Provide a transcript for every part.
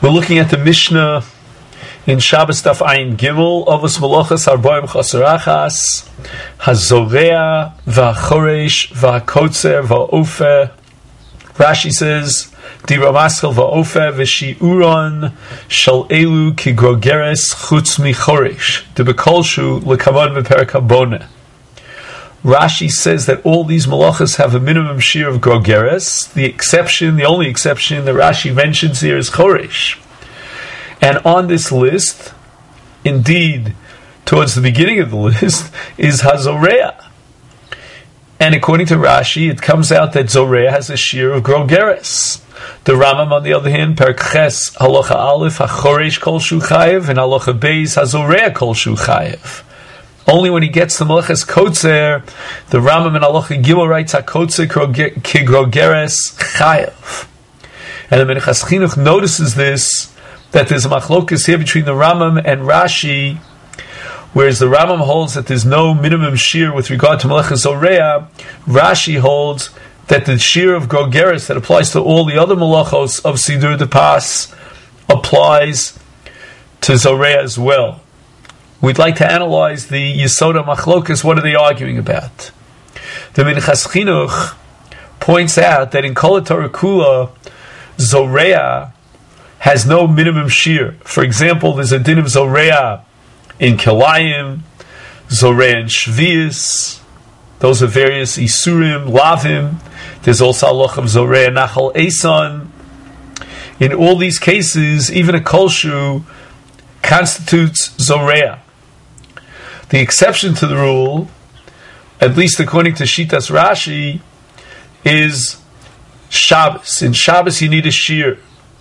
We're looking at the Mishnah in Shabbos Daf Ayin Gimel, Avos Malachas Arboim Chasarachas, Hazorea, V'Choresh, V'Kotzer, V'Ofer. Rashi says, Dira Maschel V'Ofer, V'Shi'uron, Shal Elu Ki Grogeres Chutz Mi Choresh, D'Bekolshu L'Kavod M'Perek HaBoneh. Rashi says that all these malachas have a minimum shear of grogeres. The only exception that Rashi mentions here is choresh. And on this list, indeed, towards the beginning of the list, is hazorea. And according to Rashi, it comes out that zorea has a shear of grogeres. The Rambam, on the other hand, Perek Ches, halacha aleph, hachoresh kol shu chayev, and halacha beis, hazorea kol shu chayev. Only when he gets the Malachas Kotzer, the Rambam in Halacha Gimel writes HaKotzer ki grogeres chayav. And the Menachas Chinuch notices this, that there's a machlokas here between the Rambam and Rashi, whereas the Rambam holds that there's no minimum shear with regard to Malachas Zorea. Rashi holds that the shear of grogeres that applies to all the other malachos of Sidur Depas applies to Zorea as well. We'd like to analyze the Yesoda Machlokas. What are they arguing about? The Menachas Chinuch points out that in Kol HaTorah Kula, Zorea has no minimum shear. For example, there's a din of Zorea in Kelayim, Zorea in Shvius. Those are various Isurim, Lavim. There's also a loch of Zorea Nachal Eson. In all these cases, even a Kolshu constitutes Zorea. The exception to the rule, at least according to Shitas Rashi, is Shabbos. In Shabbos you need a shear.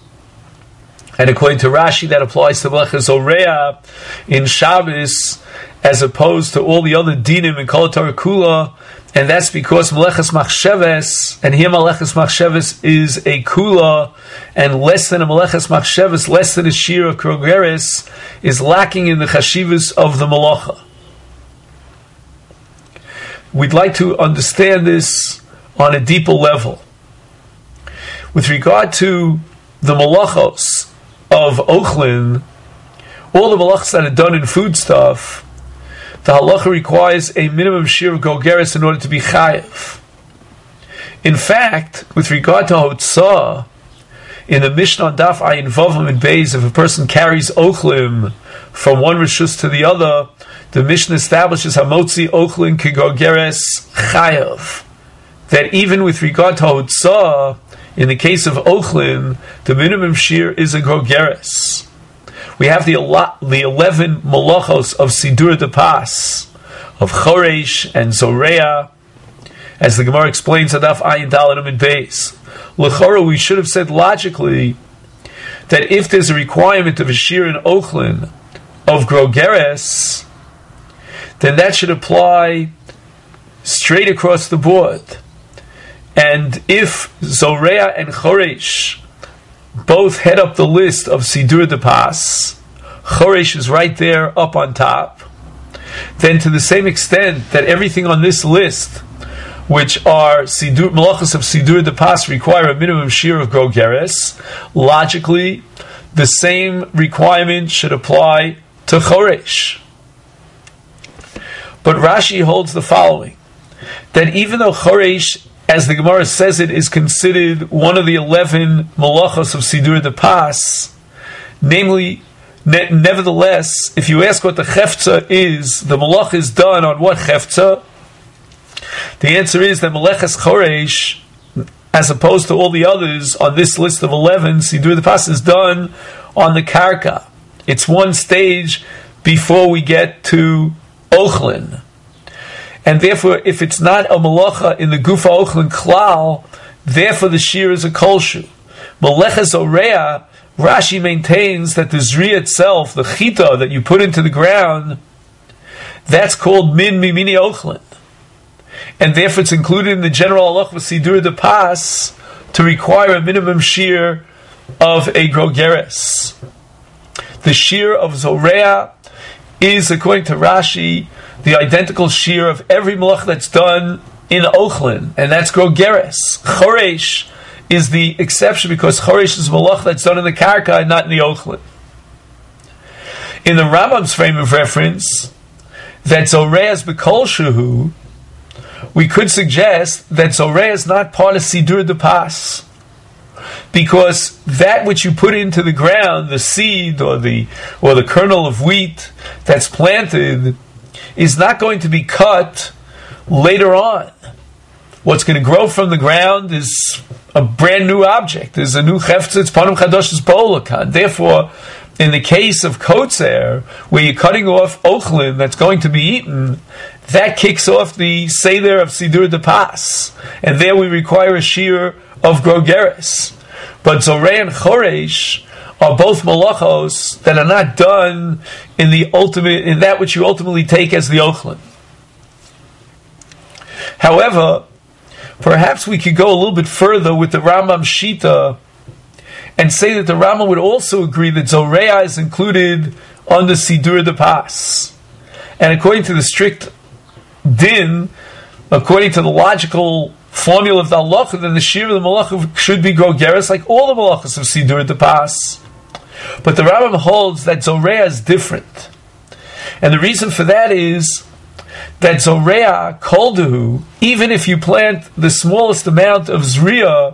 And according to Rashi, that applies to Melechas Zorea in Shabbos, as opposed to all the other dinim in Kol HaTorah Kula, and that's because Melechas Machsheves, and here Melechas Machsheves is a Kula, and less than a Melechas Machsheves, less than a shear of Krogeres, is lacking in the Chashivas of the Melacha. We'd like to understand this on a deeper level. With regard to the malachos of Ochlin, all the malachos that are done in foodstuff, the halacha requires a minimum shear of gogeres in order to be chayev. In fact, with regard to hotzah, in the Mishnah Daf Ayin Vavam and Beis, if a person carries Ochlim from one rishus to the other, the Mishnah establishes Hamotzi Ochlin Kigogeres Chayav. That even with regard to Hotzah, in the case of Ochlin, the minimum shear is a Gogeres. We have the 11 malachos of Sidur Depas, of Choresh and Zorea, as the Gemara explains Adaf Ayin Dalet and Beis. L'chora, we should have said logically that if there's a requirement of a shear in Ochlin of Grogeres, then that should apply straight across the board. And if Zorea and Choresh both head up the list of Sidur Depas, Choresh is right there up on top, then to the same extent that everything on this list, which are malachos of Sidur Depas, require a minimum shear of Grogeres, logically, the same requirement should apply to Choresh. But Rashi holds the following, that even though Choresh, as the Gemara says it, is considered one of the 11 malachos of Sidur Depas, namely, nevertheless, if you ask what the chefza is, the malach is done on what chefza? The answer is that Melechas Choresh, as opposed to all the others on this list of 11, Sidur Depas is done on the karka. It's one stage before we get to Ochlin. And therefore, if it's not a malacha in the Gufa Ochlin Klal, therefore the shear is a kolshu. Melechas Zorea, Rashi maintains that the zriya itself, the chita that you put into the ground, that's called min mimini Ochlin. And therefore it's included in the general halacha of Sidur Depas to require a minimum shear of a grogeres. The shear of Zorea is, according to Rashi, the identical shear of every malach that's done in Ochlin, and that's Grogeres. Choresh is the exception because choresh is malach that's done in the karka and not in the ochlin. In the Rambam's frame of reference, that zoreah is b'kol shehu, we could suggest that zoreah is not part of sidur de pas, because that which you put into the ground, the seed or the kernel of wheat that's planted, is not going to be cut later on. What's going to grow from the ground is a brand new object. There's a new cheftzitz, panim chadash's bo'olakan. Therefore, in the case of kotzer, where you're cutting off ochlin that's going to be eaten, that kicks off the seder of sidur de pas, and there we require a shear of grogeres. But zoreh and choresh are both malachos that are not done in that which you ultimately take as the ochlin. However, perhaps we could go a little bit further with the Rambam Shita and say that the Rambam would also agree that Zoreah is included on the Sidur de Pas. And according to the strict din, according to the logical formula of the halacha, then the shir of the malach should be grogeres like all the malachas of Sidur de Pas. But the Rambam holds that Zoreah is different. And the reason for that is that Zoreah, koldehu, even if you plant the smallest amount of Zriya,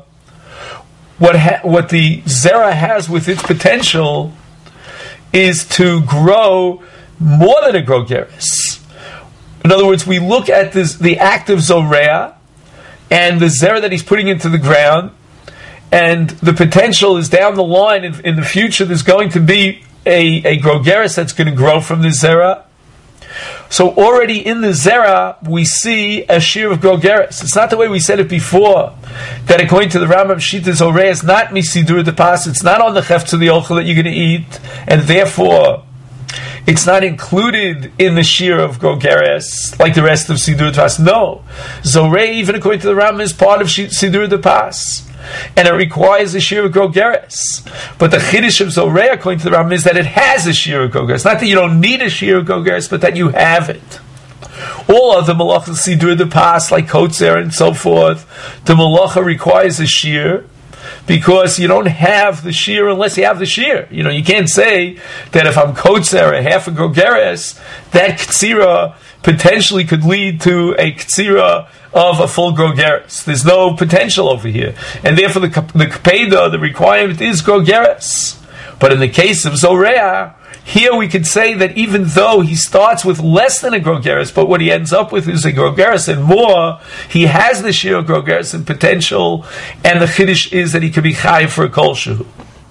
what the Zera has with its potential is to grow more than a grogeres. In other words, we look at the act of Zoreah and the Zera that he's putting into the ground, and the potential is down the line in the future there's going to be a grogeres that's going to grow from the Zera. So already in the Zera, we see a shear of grogeres. It's not the way we said it before, that according to the Rambam Shita, Zoreah is not misidur de pas, it's not on the chefts of the ochel that you're going to eat, and therefore it's not included in the shear of grogeres like the rest of sidur de pas. No. Zoreah, even according to the Rambam, is part of sidur de pas, and it requires a shear of grogeres. But the chiddush of Zoreah, according to the Rambam, is that it has a shear of grogeres. Not that you don't need a shear of grogeres, but that you have it. All other malachas sidur de pas, like kotzer and so forth, the malacha requires a shear, because you don't have the shear unless you have the shear. You can't say that if I'm kotzer a half a grogeres, that ktsira potentially could lead to a ktsira of a full grogeres. There's no potential over here, and therefore the kpeda, the requirement is grogeres. But in the case of Zoreah, here we could say that even though he starts with less than a grogeres, but what he ends up with is a grogeres and more, he has the shear of grogeres and potential, and the chiddush is that he could be chayiv for a kol shehu.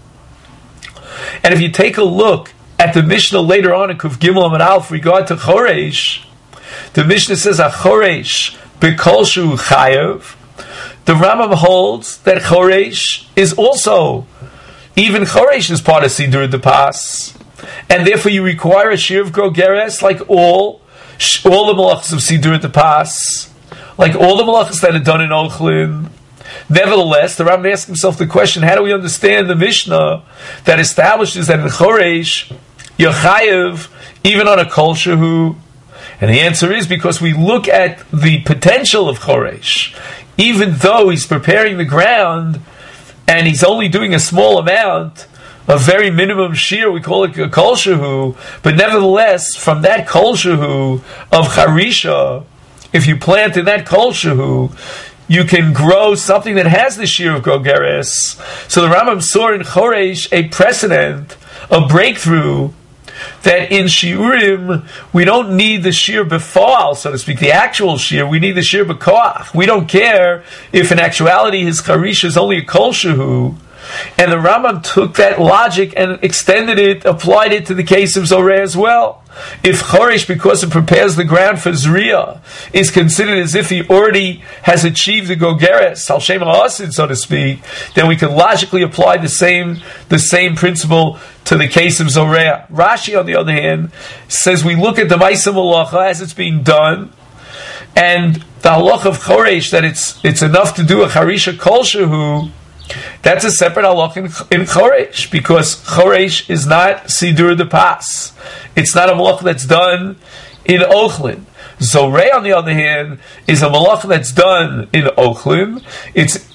And if you take a look at the Mishnah later on in Kuf Gimel Amud Aleph regard to choresh, the Mishnah says a choresh b'kol shehu chayiv. The Rambam holds that choresh is also, even choresh is part of sidur de pas, and therefore you require a shear of grogeres like all the malachas of sidur de pas, like all the malachas that are done in ochlin. Nevertheless, the Rambam asks himself the question: how do we understand the Mishnah that establishes that in choresh you're chayiv even on a kol shehu? And the answer is because we look at the potential of choresh. Even though he's preparing the ground and he's only doing a small amount, a very minimum shear, we call it a kol shehu, but nevertheless, from that kol shehu of charisha, if you plant in that kol shehu, you can grow something that has the shear of grogeres. So the Rambam saw in choresh a precedent, a breakthrough, that in shiurim we don't need the shear befal, so to speak, the actual shear. We need the shear b'koach. We don't care if in actuality his charisha is only a kol shehu. And the Rambam took that logic and extended it, applied it to the case of Zoreah as well. If choresh, because it prepares the ground for Zriya, is considered as if he already has achieved the gogeres, al shem ha'asid, so to speak, then we can logically apply the same principle to the case of Zoreah. Rashi, on the other hand, says we look at the Ma'aseh Malacha as it's being done, and the halacha of choresh, that it's enough to do a charisha kol shehu, that's a separate halach in choresh, because choresh is not sidur de pas. It's not a malach that's done in ochlin. Zoreah, on the other hand, is a malach that's done in ochlin. It's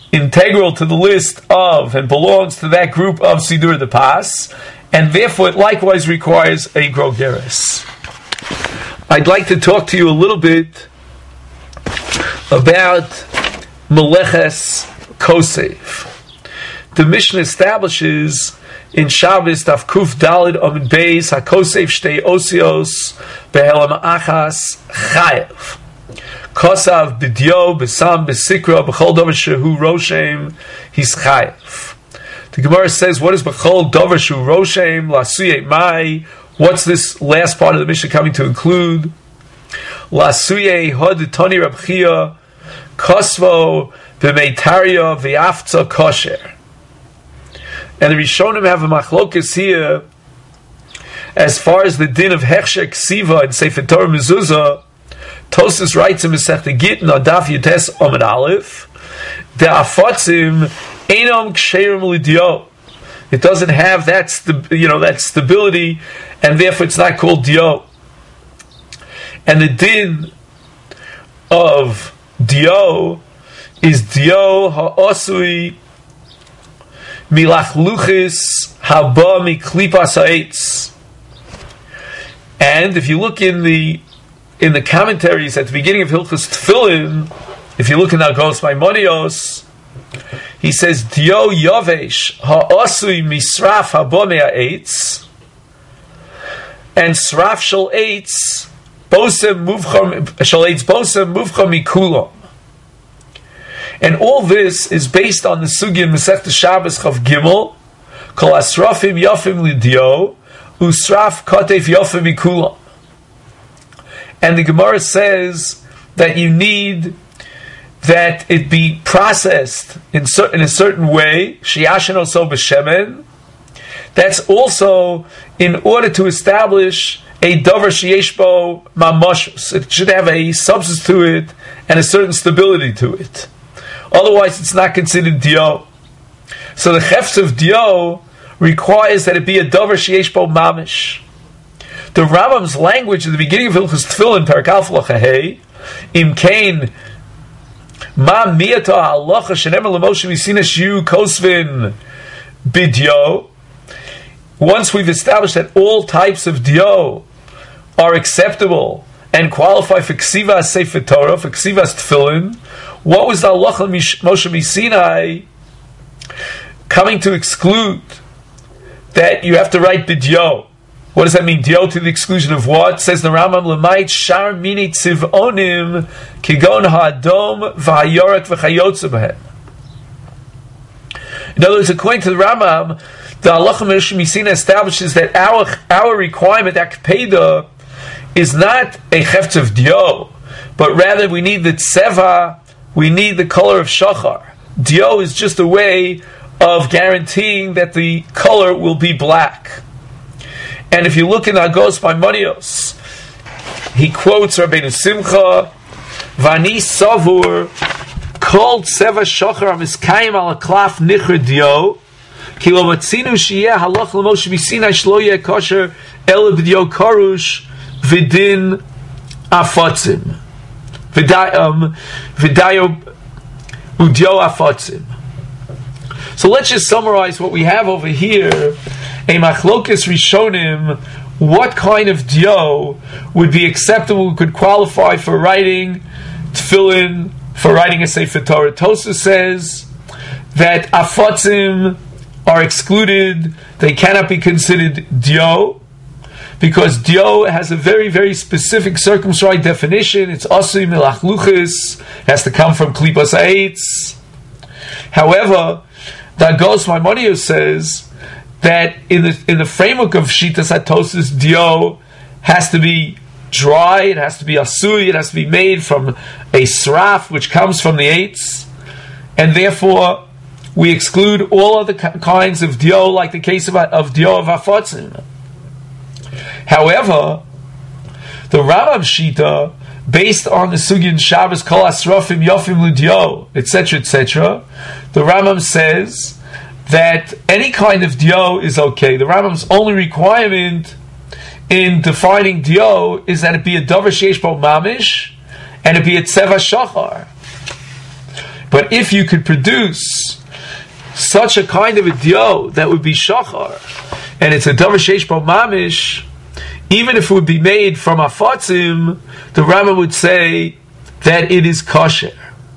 integral to the list of and belongs to that group of Sidur the Pas, and therefore it likewise requires a Grogeres. I'd like to talk to you a little bit about Meleches Kosev. The Mishnah establishes in Shabbos Daf Kuf Dalid Amud Beis HaKosev Shtei Osios Behelam Achas Chayev Kosav B'Dio B'Sam B'Sikra B'Chol Dover Shehu Roshem He's Chayev. The Gemara says, what is B'Chol Dover Shehu Roshem Lasuye Mai? What's this last part of the Mishnah coming to include? Lasuye Hod Toni Rab Chia Kosvo B'Meitaria V'Aftza Kosher. And the Rishonim have a machlokas here as far as the din of Hechsher Ksiva and Sefer Torah Mezuzah. Tosas writes in Masechta Gittin Adaf Yutes Amud Aleph, the afotzim einom ksherim l'dio. It doesn't have that stability, and therefore it's not called dio. And the din of dio is dio ha'osui milach luchis haba miklipas ha'etz. And if you look in the commentaries at the beginning of Hilchos Tefillin, if you look in Agos Maimonios, he says dio yovesh ha'osui misraf haba me'aetz, and sraf shel eitz bosem muvcham mikulam. And all this is based on the sugi in Masechta Shabbos Chav Gimel, Kol asrafim yafim lidio, usraf katef yafim mikulam. And the Gemara says that you need that it be processed in a certain way, sheyashen oso b'shemen. That's also in order to establish a davar sheyesh bo mamashus. It should have a substance to it and a certain stability to it. Otherwise, it's not considered dio. So the chefs of dio requires that it be a davar sheyesh bo mamish. The Rambam's language at the beginning of Hilchos Tefillin, Perek Aleph Halacha Hey, im kain ma miyata halacha shenemer l'Moshe misina shiu kosvin b'dio. Once we've established that all types of dio are acceptable and qualify for ksivas Sefer Torah, for ksivas Tefillin, what was the halacha Moshe Misinai coming to exclude that you have to write b'dio? What does that mean? Dio to the exclusion of what? Says the Rambam, L'mayit shar mini tziv'onim kigon ha'adom v'hayoret v'chayotze b'hem. In other words, according to the Rambam, the halacha Moshe Misina establishes that our requirement, akpeda, is not a chefetz of dio, but rather we need the tzeva, we need the color of shachar. Dio is just a way of guaranteeing that the color will be black. And if you look in Agos Maimonios, he quotes Rabbeinu Simcha, Vani Savur, Kol Tseva Shachar Amiskayim Al Klaf Nicher Dio, Ki Lo Matzinu Shiyeh Halach L'Moshe Misinai Shlo Yeh Kosher El B'Dio Karush V'Din Afotzim V'Dayo Udio Afotzim. So let's just summarize what we have over here. A machlokas rishonim, what kind of dio would be acceptable, could qualify for writing tefillin, for writing a Sefer Torah. Tosafos says that afotzim are excluded, they cannot be considered dio, because dio has a very, very specific circumscribed definition. It's asui milach luchis, it has to come from klipas ha'etz. However, the Agos Maimonios says that in the framework of Shitas HaTosafos, dio has to be dry, it has to be asui, it has to be made from a sraf, which comes from the eitz, and therefore we exclude all other kinds of dio, like the case of dio of afotzim. However, the Rambam Shita, based on the Sugin Shabbos Kol Asrafim Yofim L'Dio, etc., etc., the Rambam says that any kind of dio is okay. The Rambam's only requirement in defining dio is that it be a davar sheish bo mamish and it be a tseva shachar. But if you could produce such a kind of a dio that would be shachar, and it's a davar sheish bo mamish, even if it would be made from afatzim, the Rambam would say that it is kosher.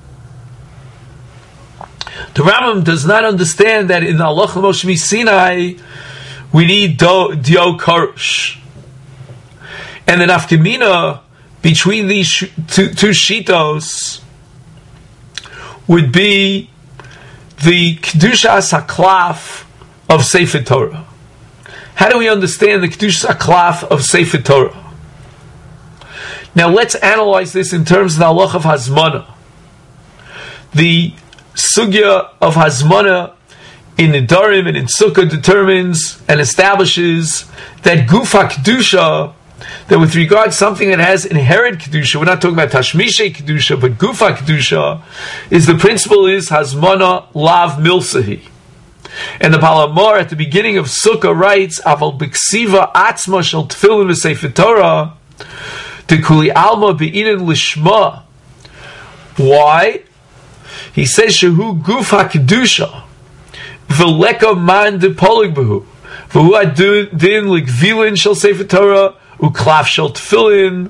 The Rambam does not understand that in Allah Moshe Sinai we need dio karush. And the nafkamina between these two shitos would be the Kedushas HaKlaf of Sefer Torah. How do we understand the Kedushas HaKlaf of Sefer Torah? Now let's analyze this in terms of the halach of Hazmana. The sugya of Hazmana in Nidarim and in Sukkah determines and establishes that Guf HaKedusha, that with regard to something that has inherent Kedusha, we're not talking about Tashmishe Kedusha, but Guf HaKedusha, is the principle is Hazmana Lav Milsahi. And the Balamor at the beginning of Sukkah writes, Aval B'ksiva Atzma Shel Tefillin V'Sefer Torah, Tekuli Alma Be'inin Lishma. Why? He says, Shehu Guf HaKedusha, V'leka Man Depolig Behu, V'hu Adin L'Gvilin Shel Sefer Torah, Uklaf Shel Tefillin,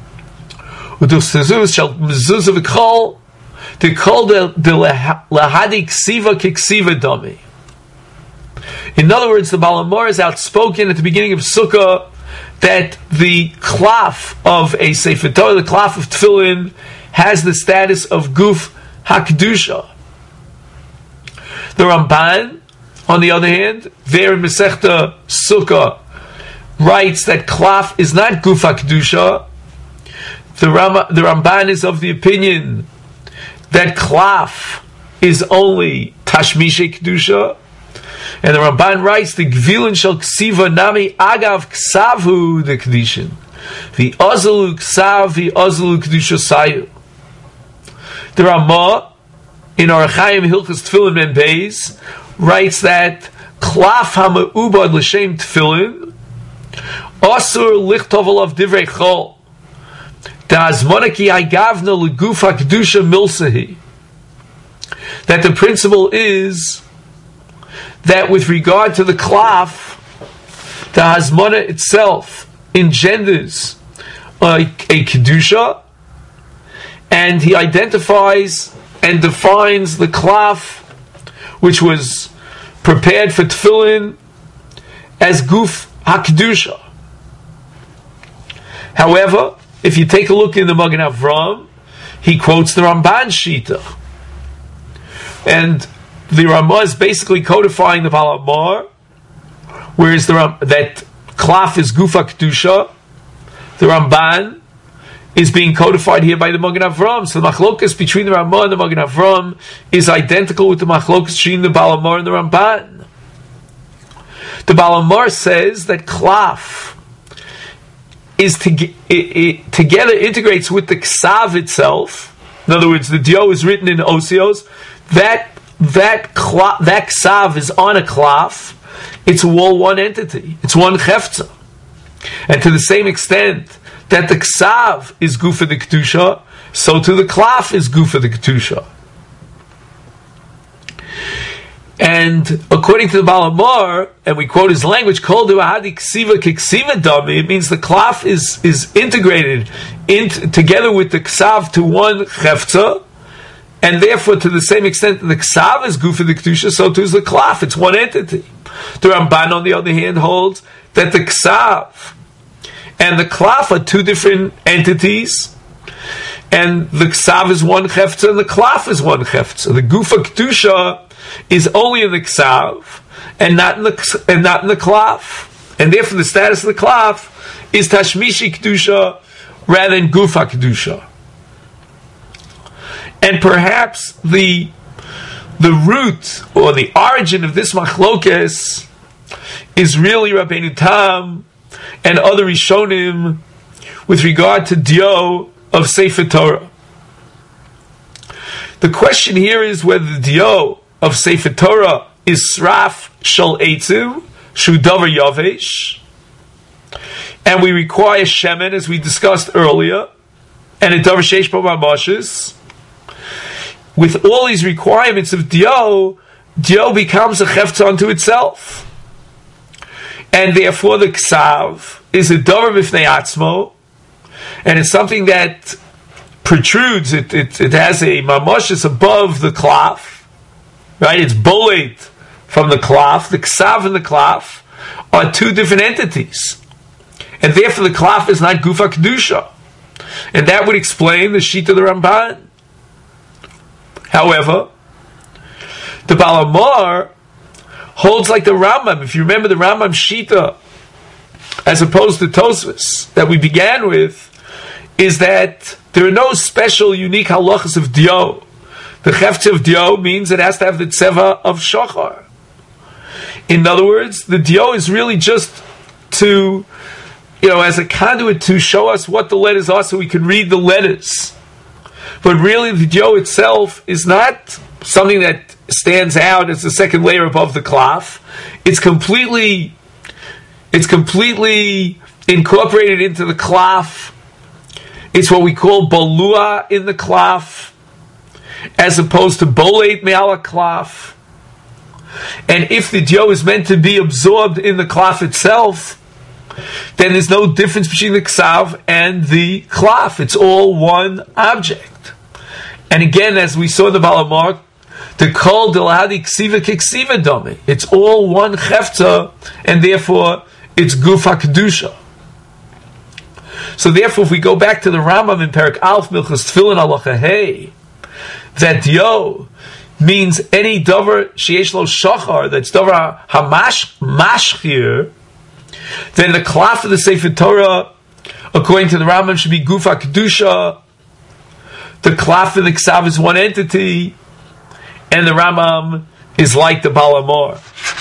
Udus Shel Mezuzah V'Kol, Tekol De Lahadi Ksiva Kiksiva Dami. In other words, the Balamor is outspoken at the beginning of Sukkah that the klaf of a Sefer Torah, the klaf of Tefillin, has the status of Guf HaKedusha. The Ramban, on the other hand, there in Masechta Sukkah, writes that klaf is not Guf HaKedusha. The Ramban is of the opinion that klaf is only Tashmishe Kedusha. And the Ramban writes, the Gvilin Shel Ksiva Nami Agav Ksavu the Kedushin. The Ozalu Ksav, the Ozalu Kedusha Sayu. The Ramah, in Arachayim Hilchas Tefillin Ben Beis, writes that Klaf HaMe'ubad L'Shem Tefillin Osur Lichtov Alav Divrei Chol Da'azmona Ki Agavna L'Guf HaKedusha Milsahi. That the principle is that with regard to the klaf, the hazmona itself engenders a kedusha, and he identifies and defines the klaf which was prepared for tefillin as guf hakedusha. However, if you take a look in the Magen Avraham, he quotes the Ramban Shita, and the Ramah is basically codifying the Balamar, whereas that klaf is Gufa Kedusha. The Ramban is being codified here by the Magen Avraham. So the machlokas between the Ramah and the Magen Avraham is identical with the machlokas between the Balamar and the Ramban. The Balamar says that klaf is together integrates with the ksav itself. In other words, the dio is written in osios. That ksav is on a klaf. It's all one entity. It's one chefza. And to the same extent that the ksav is gufa the kedusha, so to the klaf is gufa the kedusha. And according to the Balamar, and we quote his language, "Kol du'ahadi ksiva kiksiva dami," it means the klaf is integrated together with the ksav to one chefza. And therefore, to the same extent that the ksav is gufa the kedusha, so too is the klaf. It's one entity. The Ramban, on the other hand, holds that the ksav and the klaf are two different entities, and the ksav is one chefza and the klaf is one chefza. The gufa kedusha is only in the ksav and not in the klaf, and therefore the status of the klaf is tashmishi kedusha rather than gufa kedusha. And perhaps the root or the origin of this machlokes is really Rabbeinu Tam and other Rishonim with regard to dio of Sefer Torah. The question here is whether the dio of Sefer Torah is sraf shel eitzu shu davar yavesh, and we require shemen, as we discussed earlier, and a davar sheish bo mamashis. with all these requirements of dio becomes a chefta unto itself. And therefore the ksav is a davar b'fnei atzmo, and it's something that protrudes, it has a mamoshes above the klaf, right? It's bolate from the klaf. The ksav and the klaf are two different entities. And therefore the klaf is not gufa kedusha. And that would explain the shita of the Ramban. However, the Baal HaMaor holds like the Rambam. If you remember the Rambam shita, as opposed to Tosfos, that we began with, is that there are no special unique halachas of dio. The chefta of dio means it has to have the tzeva of shachar. In other words, the dio is really just to, as a conduit to show us what the letters are so we can read the letters. But really the dio itself is not something that stands out as the second layer above the klaf. It's completely incorporated into the klaf. It's what we call balua in the klaf, as opposed to bolate me'ala klaf. And if the dio is meant to be absorbed in the klaf itself, then there's no difference between the ksav and the klaf. It's all one object. And again, as we saw in the Baal HaMaor, the kol delahadi ksiva kiksiva domi. It's all one chefta, and therefore it's gufa kedusha. So therefore, if we go back to the Rambam in Perek Aleph Milchas Tefillin Halacha Hey, that dio means any davar sheyesh lo shachar, that's davar hamashchir, then the klaf of the Sefer Torah, according to the Rambam, should be gufa kedusha. The klaf and the ksav is one entity, and the Rambam is like the Baal HaMaor.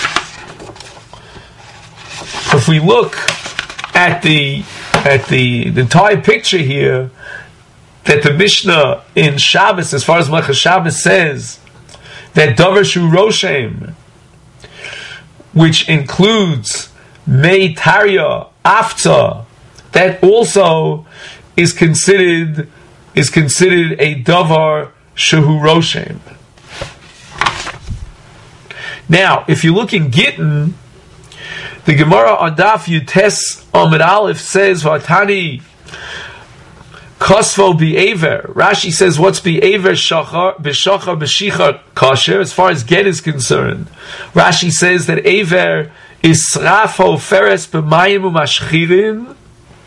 If we look at the entire picture here, that the Mishnah in Shabbos, as far as Melechas Shabbos says, that davar shu roshem, which includes mei tarya, afta, that also is considered a davar shehu roshem. Now, if you look in Gittin, the Gemara on Daf Yutes Amud Aleph says, "Vatani kosvo bi'aver." Rashi says, "What's bi'aver shachar b'shachar b'shichar kosher?" As far as get is concerned, Rashi says that aver is srafo feres b'mayim u'mashchirin.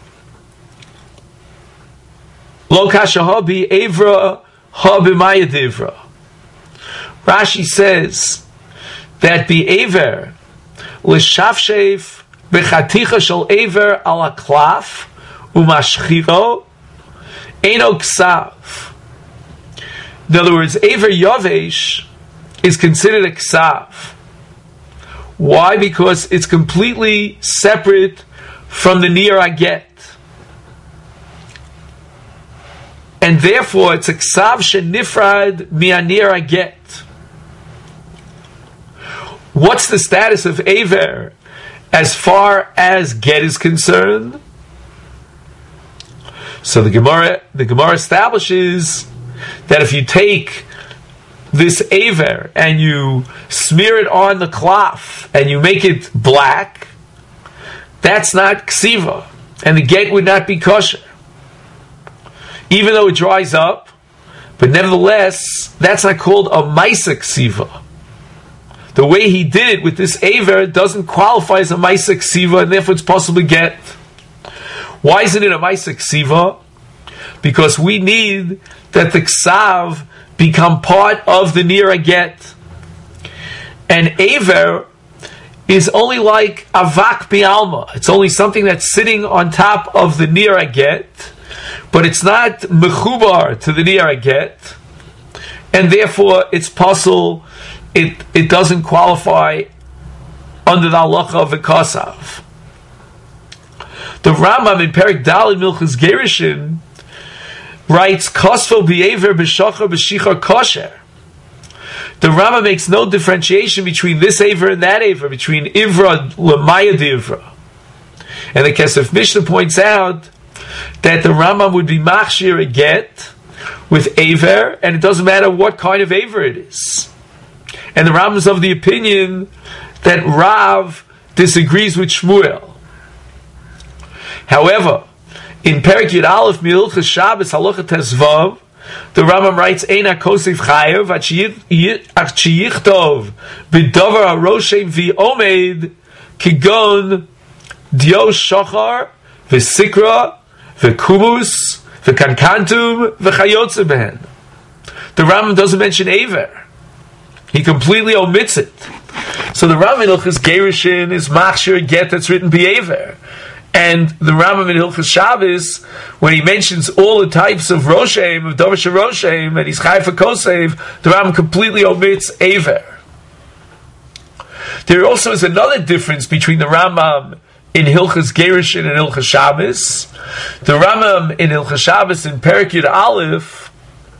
Lo kashaha bi'avra ha b'mayadivra. Rashi says that bi'aver l'shafshev b'chaticha shel aver ala klaf u'mashchiro eno ksav. In other words, aver yavesh is considered a ksav. Why? Because it's completely separate from the nir aget, and therefore it's a ksav shenifrad mi'anir aget. What's the status of aver as far as get is concerned? So the Gemara establishes that if you take this aver and you smear it on the klaf and you make it black, that's not ksiva, and the get would not be kosher, even though it dries up. But nevertheless, that's not called a maisa ksiva. The way he did it with this aver doesn't qualify as a maisa ksiva, and therefore it's possible to get. Why isn't it a maisa ksiva? Because we need that the ksav become part of the nir aget. And aver is only like avak bi'alma. It's only something that's sitting on top of the nir aget, but it's not mechubar to the nir aget, and therefore it's possible. It doesn't qualify under the halacha of the kasav. The Rambam in Perek Daled Milchas Gerushin writes, "Kosfo bi'aver b'shachar b'shichar kosher." The Rambam makes no differentiation between this aver and that aver, between ivra l'mayad ivra. And the Kesef Mishnah points out that the Rambam would be machshir a get with Aver, and it doesn't matter what kind of Aver it is. And the Rambam is of the opinion that Rav disagrees with Shmuel. However, in Perek Yud Aleph Milchas Shabbos Halacha Tesvav, the Rambam writes, "Eina kosef chayev ach chiyichtov b'davar haroshem v'omed kigon dio shachar v'sikra v'kumus v'kankantum v'chayotze behen." The Rambam doesn't mention Aver. He completely omits it. So the Rambam in Hilchos Gerushin is machshir get that's written b'Aver. And the Rambam in Hilchos Shabbos, when he mentions all the types of Roshem, of Davar Roshem, and he's Chai for Kosev, the Rambam completely omits Aver. There also is another difference between the Rambam in Hilchos Gerushin and Hilchos Shabbos. The Rambam in Hilchos Shabbos in Perek Yud Aleph,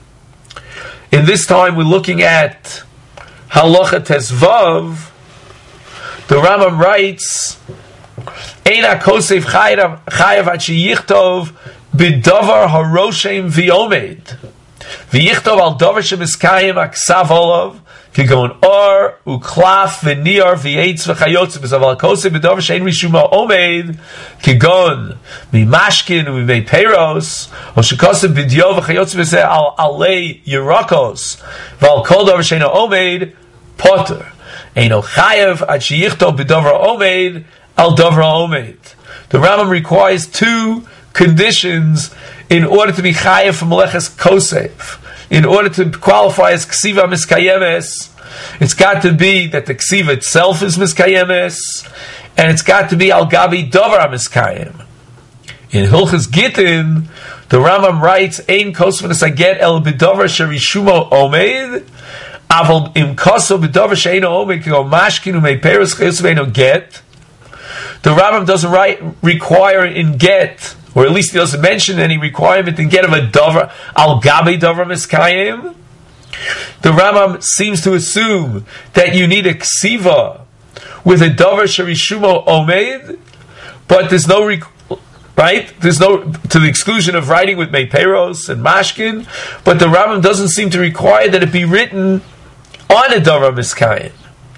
in this time we're looking at Halacha Tesvav, the Rambam writes, Eina kosef chayav achiyichtov b'davar haroshem v'omed v'yichtov al davar shemiskayim aksav olav kigon or uklaf v'niar v'yetz v'chayotz b'zaval kosef b'davar shein rishuma omed kigon mimashkin u'mimei peros or shekosef b'dio v'chayotz b'zeh al alei yirakos v'al kol davar shein omed potter Eino chayav achiyichtov b'davar omed Al Davra Omed. The Rambam requires two conditions in order to be chayav from Meleches Kosev. In order to qualify as Ksiva Miskayemes, it's got to be that the Ksiva itself is Miskayemes, and it's got to be Al Gabi Davra Miskayem. In Hilchos Gittin, the Rambam writes, Ein Kosev Nesaget El B'Davar Sherishumo Omed, Aval Im Kosev B'Davar Sheino Omed, Kigo Mashkin Umei Peros Chayos Veino Get. The Rambam doesn't require in get, or at least he doesn't mention any requirement in get of a davar al gabi davar miskayim. The Rambam seems to assume that you need a ksiva with a davar sherishumo omed, but there's no there's no, to the exclusion of writing with meiperos and mashkin, but the Rambam doesn't seem to require that it be written on a davar miskayim.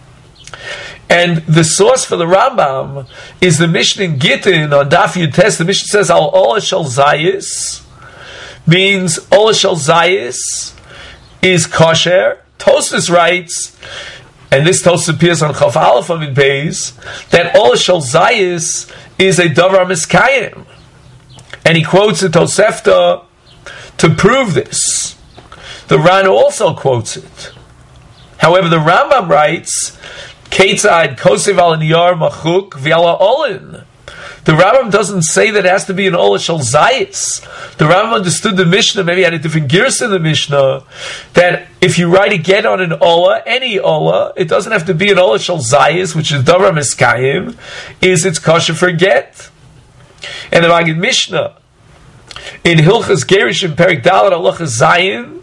And the source for the Rambam is the Mishnah in Gittin on Daf Yud Tes. The Mishnah says Al Ola Shel Zayis means Ola Shel Zayis is kosher. Tosfos writes, and this Tosfos appears on Chaf Aleph in Beis, that Ola Shel Zayis is a Davar Miskayim, and he quotes the Tosefta to prove this. The Ran also quotes it. However, the Rambam writes, Ketzad Kosev al Niyar Machuk V'ala Olin. The Rambam doesn't say that it has to be an Ola Shel Zayis. The Rambam understood the Mishnah, maybe had a different gears in the Mishnah, that if you write a get on an Ola, any Ola, it doesn't have to be an Ola Shel Zayis, which is Davar Miskayim, is it's kosher for get. And the Maggid Mishnah in Hilchos Gerushin Perek Dalet Halacha Zayin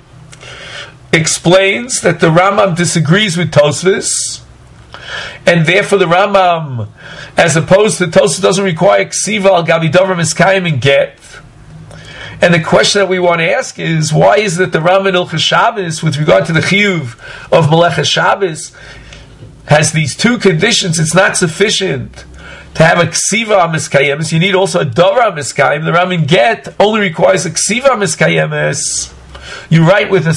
explains that the Rambam disagrees with Tosfos, and therefore the Rambam, as opposed to Tosfos, doesn't require ksiva al gabi davar miskayim and get. And the question that we want to ask is, why is it that the Rambam in Hilchos Shabbos, with regard to the chiyuv of Meleches Shabbos, has these two conditions? It's not sufficient to have a ksiva miskayim. You need also a davar miskayim. The Rambam in get only requires a ksiva miskayim. You write with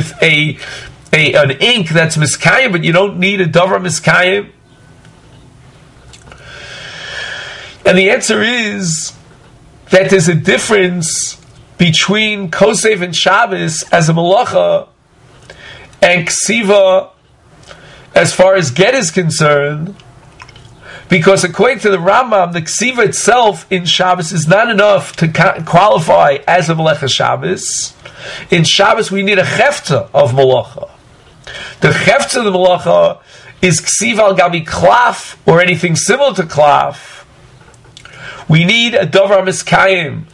an ink that's miskayim, but you don't need a davar miskayim. And the answer is that there's a difference between Kosev and Shabbos as a malacha and ksiva as far as get is concerned, because according to the Rambam, the ksiva itself in Shabbos is not enough to qualify as a malacha Shabbos. In Shabbos we need a chefta of malacha. The chefta of the malacha is ksiva al gabi klaf, or anything similar to klaf. We need a davar miskayim.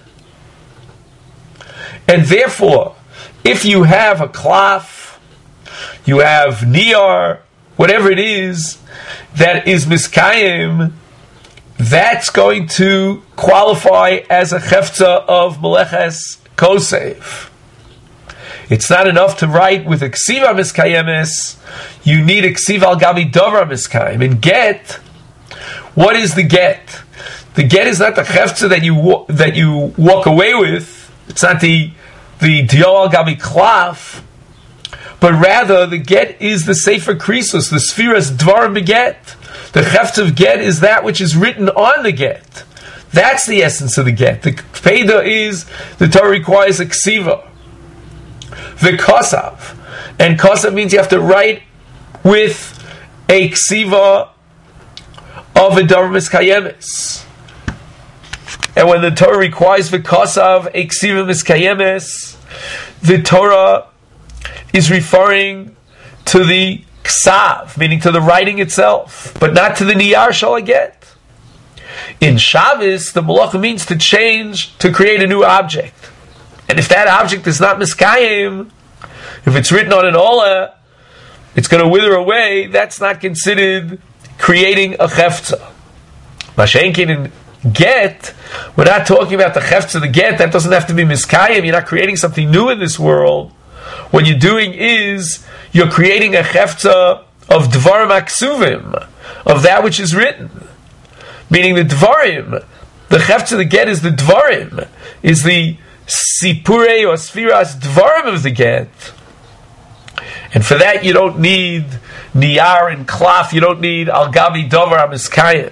And therefore, if you have a klaf, you have niyar, whatever it is that is miskayim, that's going to qualify as a chefta of meleches kosev. It's not enough to write with a ksiva miskayemes. You need a ksiva al gabi dover miskayem. In get, what is the get? The get is not the chefza that you walk away with. It's not the dio al gabi klaf, but rather the get is the sefer krisos, the spheres dvar beget. The chefza of get is that which is written on the get. That's the essence of the get. The peda is the Torah requires a ksiva. V'kosav. And kosav means you have to write with a ksiva of a davar miskayemes. And when the Torah requires v'kosav, a ksiva miskayemes, the Torah is referring to the ksav, meaning to the writing itself, but not to the niyar shall get. In Shabbos, the malacha means to change, to create a new object. And if that object is not miskayim, if it's written on an olah, it's going to wither away. That's not considered creating a chefza. Mashenkin in get, we're not talking about the chefza of the get. That doesn't have to be miskayim. You're not creating something new in this world. What you're doing is you're creating a chefza of dvarim aksuvim, of that which is written. Meaning the dvarim, the chefza of the get is the dvarim, is the sipure or sfiras dvarim of the get. And for that you don't need niyar and klaf, you don't need al gabi dover amiskayim.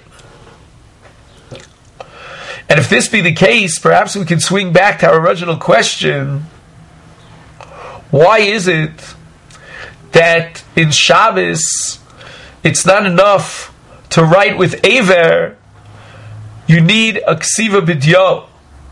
And if this be the case, perhaps we can swing back to our original question. Why is it that in Shabbos it's not enough to write with Aver, you need a ksiva b'dio?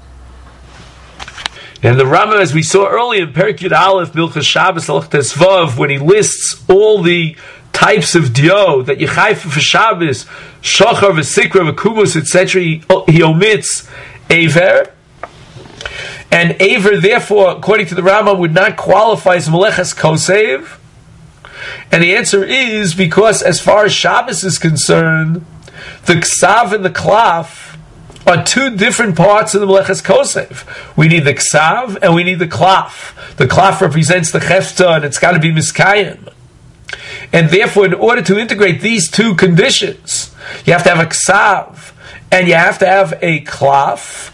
And the Rambam, as we saw earlier in Perek Yud Aleph, Milchas Shabbos Halachas Vav, when he lists all the types of dio that you chayv for Shabbos, shachar, v'sikra, v'kumus, etc., he omits Aver. And Aver, therefore, according to the Rambam, would not qualify as Melechas Kosev. And the answer is because, as far as Shabbos is concerned, the ksav and the klaf are two different parts of the Melechas Kosev. We need the ksav and we need the klaf. The klaf represents the chefta, and it's got to be miskayim. And therefore, in order to integrate these two conditions, you have to have a ksav and you have to have a klaf.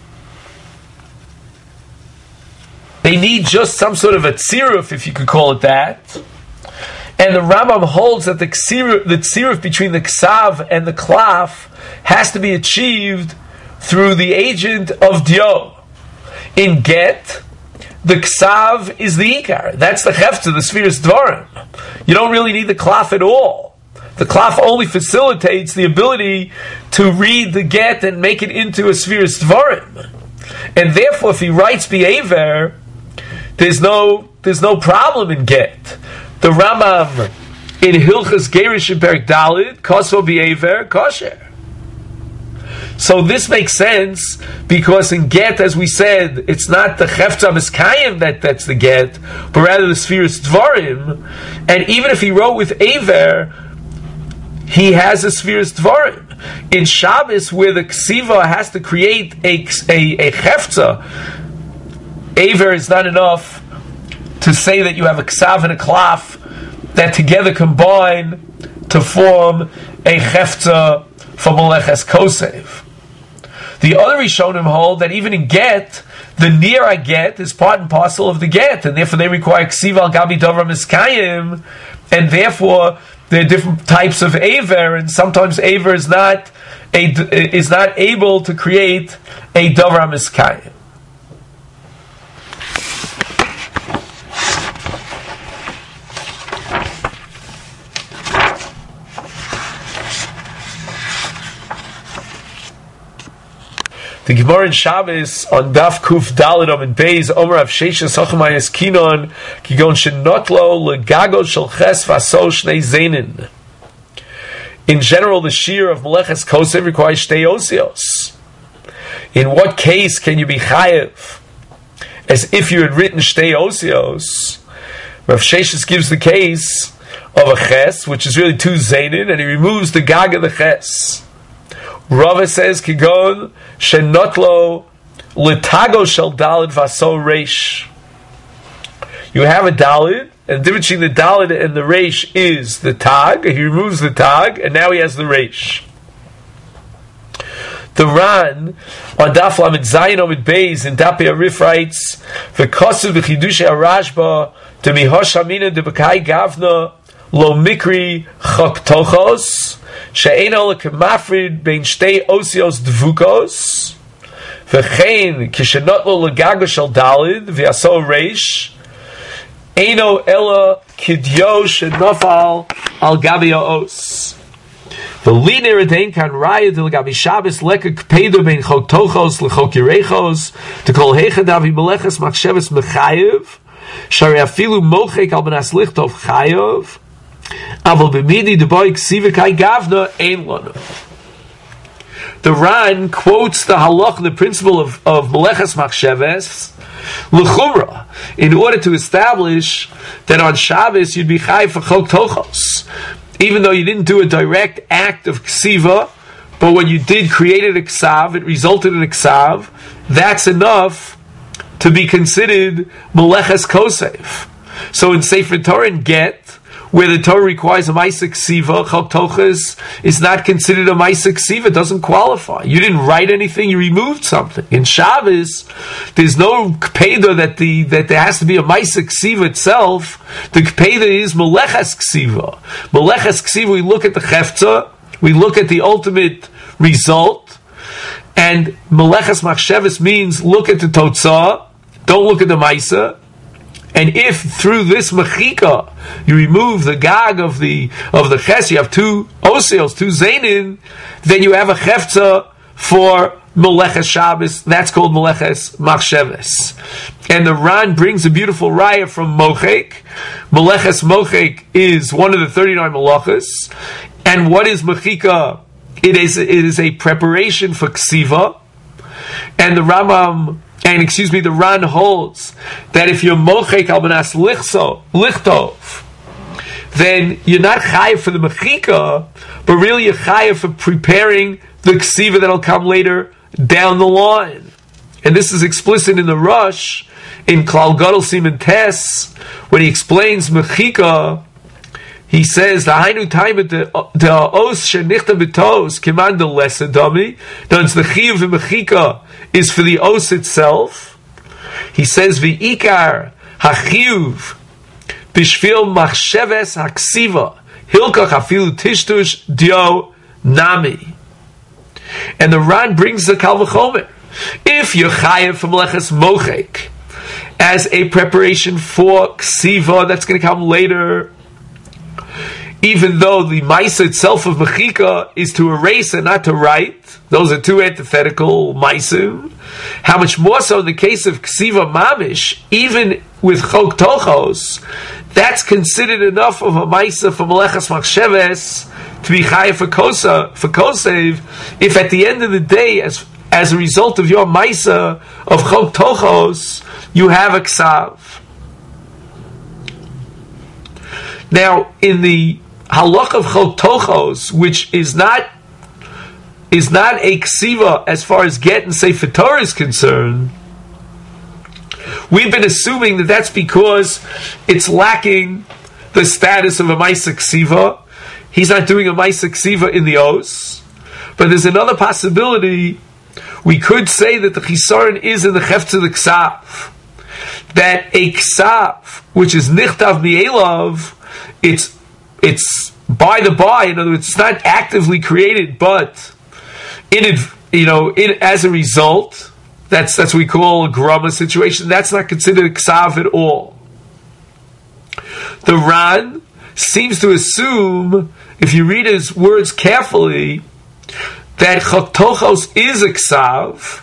They need just some sort of a tziruf, if you could call it that. And the Rambam holds that the tziruf between the ksav and the klaf has to be achieved through the agent of dio. In get, the ksav is the ikar. That's the chefta, the spheres dvarim. You don't really need the klaf at all. The klaf only facilitates the ability to read the get and make it into a spheres dvarim. And therefore, if he writes be'aver, there's no problem in get. The Rambam in Hilchas Gerish in Perek Dalid, Koso be'aver kosher. So this makes sense because in get, as we said, it's not the chefza miskayim that's the get, but rather the spheres dvarim. And even if he wrote with aver, he has a spheres dvarim. In Shabbos, where the ksiva has to create a chefza, aver is not enough to say that you have a ksav and a klaf that together combine to form a chefza for Melechas Kosev. The other Rishonim hold that even in get, the nira get is part and parcel of the get, and therefore they require ksiva al gabi dover miskayim, and therefore there are different types of aver, and sometimes aver is not able to create a dover miskayim. The Gemara in Shabbos on Daf Kuf Daled and Beis Omer Av Sheishes Hochamayes Kinon Kigon Shenotlo Legago Shel Ches Vaso Shnei Zeinin. In general, the shear of Melechas Kosev requires Shtei Osios. In what case can you be chayev as if you had written Shtei Osios? Rav Sheishes gives the case of a Ches, which is really two Zeinin, and he removes the Gag of the Ches. Rava says, Kigon Shenotlo Litago Shel Daled Vaso Reish. You have a Dalid, and the difference between the Dalid and the Reish is the Tag. He removes the Tag, and now he has the Reish. The Ran on Daf Lamed Zayin Omid Beis in Dapi Arif writes, "V'kosu v'chidushe Arashba to mihosh amina de b'kai gavna lo mikri chok tochos she'eno lekemafrid bein shtei osios dvukos v'chein kishenot lo legago shel dalid v'yaso reish eno ela kidyo shenofal al gabi os." The leader atain kan raya de gabi Shabbos leka kpeido bein chok tochos lechok yirechos to kol hechadavi meleches machsheves mechayev shari afilu mochek al benas lichtov chayev aval b'midi de boy ksiva kai gavna ein lanu. The Ran quotes the halach, the principle of meleches machsheves l'chumra, in order to establish that on Shabbos you'd be chayev for chok tochos. Even though you didn't do a direct act of ksiva, but when you did create a ksav, it resulted in a ksav, that's enough to be considered meleches kosev. So in Sefer Torah and Get, where the Torah requires a ma'aseh ksiva, chok toches is not considered a ma'aseh ksiva, it doesn't qualify. You didn't write anything, you removed something. In Shabbos, there's no kpeda that there has to be a ma'aseh ksiva itself. The kpeda is meleches ksiva. Meleches ksiva, we look at the chefza, we look at the ultimate result, and meleches machsheves means look at the totzah, don't look at the ma'aseh. And if through this mechika you remove the gag of the ches, you have two osios, two zainin, then you have a chefza for meleches Shabbos. That's called meleches machsheves. And the Ran brings a beautiful raya from mochek. Meleches mochek is one of the 39 melachos. And what is mechika? It is a preparation for ksiva. And the the Ran holds that if you're mochek al benas lichtov, then you're not chayev for the mechika, but really you're chayev for preparing the ksiva that'll come later down the line. And this is explicit in the Rush, in Klal Gadol Siman Tes, when he explains mechika. He says, the hainu time the os shenichta b'tos kiman the lesser dummy. That's the chiyuv v'mechika is for the os itself. He says, v'ikar hachiyuv b'shvil machsheves haksiva hilkach afilu tishtush dio nami. And the Ran brings the Kal V'chomer. If you're chayev from leches mochek as a preparation for ksiva that's going to come later, even though the Maisa itself of Mechika is to erase and not to write, those are two antithetical Maisim. How much more so in the case of Ksiva Mamish, even with Chok Tochos, that's considered enough of a Maisa for Meleches Machsheves to be Chaya for Kosev, if at the end of the day, as a result of your Maisa of Chok Tochos, you have a Ksav. Now, in the halach of Chok Tochos, which is not a ksiva as far as get and Sefer Torah is concerned, we've been assuming that that's because it's lacking the status of a Maisa ksiva. He's not doing a Maisa ksiva in the os. But there's another possibility. We could say that the chisaron is in the chefetz of the ksav. That a ksav, which is nichtav mi'elav, it's by the by. In other words, it's not actively created, but as a result, that's what we call a grama situation. That's not considered a ksav at all. The Ran seems to assume, if you read his words carefully, that Chok Tochos is a ksav,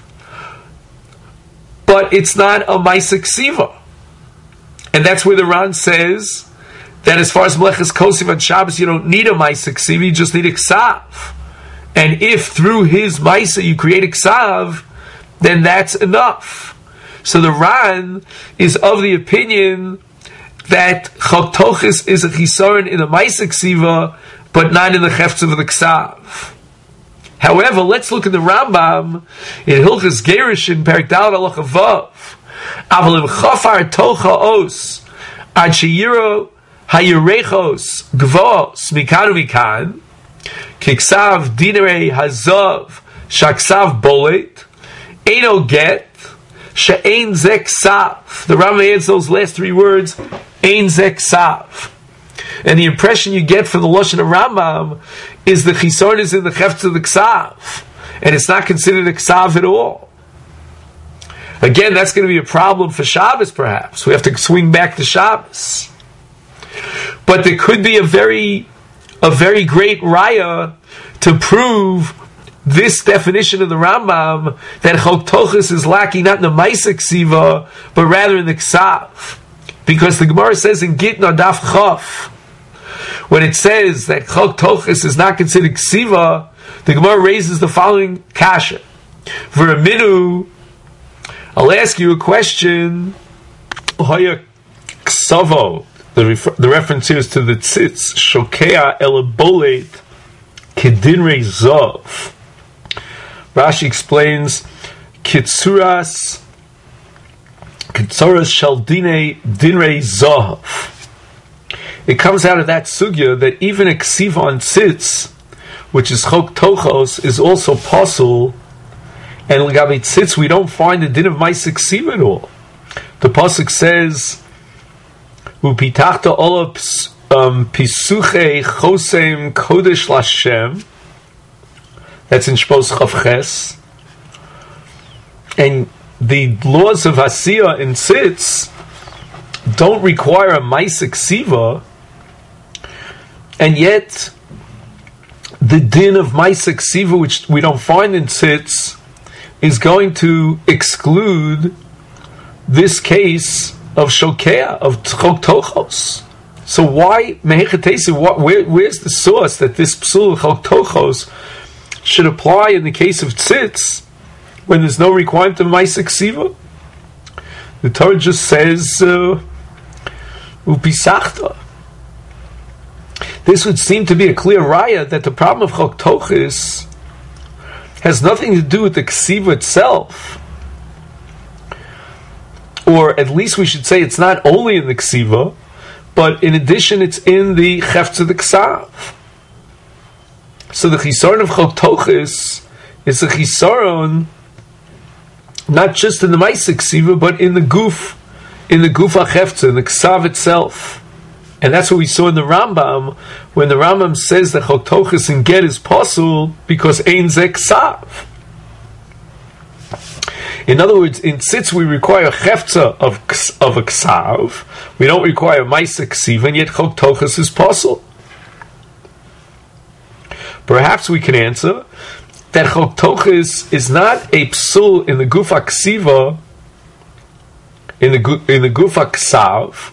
but it's not a Maisa ksiva. And that's where the Ran says that as far as Meleches Kosev on Shabbos, you don't need a Maisa ksiva, you just need a ksav. And if through his Maisa you create a ksav, then that's enough. So the Ran is of the opinion that Chok Tochos is a chisaron in the Maisa ksiva, but not in the chefetz of the ksav. However, let's look at the Rambam in Hilchas Gerushin, Perek Daled Halacha Vav. Aval im chafar tocha os Ad sheyiro hayirechos gvos mikan umikan kiksav dinarei hazov shaksav bolet eino get she'ein zek sav. The Rambam adds those last three words, ein zek sav. And the impression you get from the Lashon of Rambam is the chisaron is in the chefetz of the ksav, and it's not considered a ksav at all. Again, that's going to be a problem for Shabbos, perhaps. We have to swing back to Shabbos. But there could be a very great raya to prove this definition of the Rambam, that Chok Tochos is lacking not in the Maisa Ksiva, but rather in the Ksav. Because the Gemara says in Gitna Daf Chaf, when it says that Chok Tochos is not considered Ksiva, the Gemara raises the following kasha. V'raminu, I'll ask you a question. Hoya Ksavo, the reference here is to the Tzitz, Shokea Elabolet Kedinrei Zov. Rashi explains, Kitsuras Shaldine Dinrei Zov. It comes out of that sugya that even a ksiva on tzitz, which is Chok Tochos, is also possible, and l'gabe tzitz we don't find the din of Maisa ksiva at all. The pasuk says, Upitachta ola pisuche chosem kodesh lashem. That's in Shpos Chavches. And the laws of Asiya in Tzitz don't require a Maisa Ksiva, and yet the din of Maisa Ksiva, which we don't find in Tzitz, is going to exclude this case of Shokea, of Chok Tochos. So why, Mehechatesi, where's the source that this Psul of Chok Tochos should apply in the case of tzitz when there's no requirement of Maisa Ksiva? The Torah just says upisachta. This would seem to be a clear raya that the problem of Chok Tochos has nothing to do with the Ksiva itself, or at least we should say it's not only in the Ksiva, but in addition it's in the Chefetz of the Ksav. So the chisaron of Chok Tochos is a chisaron not just in the Maisa Ksiva, but in the Guf HaChefetza, in the Ksav itself. And that's what we saw in the Rambam, when the Rambam says that Chok Tochos in Get is possible because Ein Zeh Ksav. In other words, in Tzitz we require Chefetza of a Ksav, we don't require Maisa Ksiva, and yet Chok Tochos is possible. Perhaps we can answer that Chok Tochos is not a psul in the Guf HaKsiva, in the Guf HaKsav,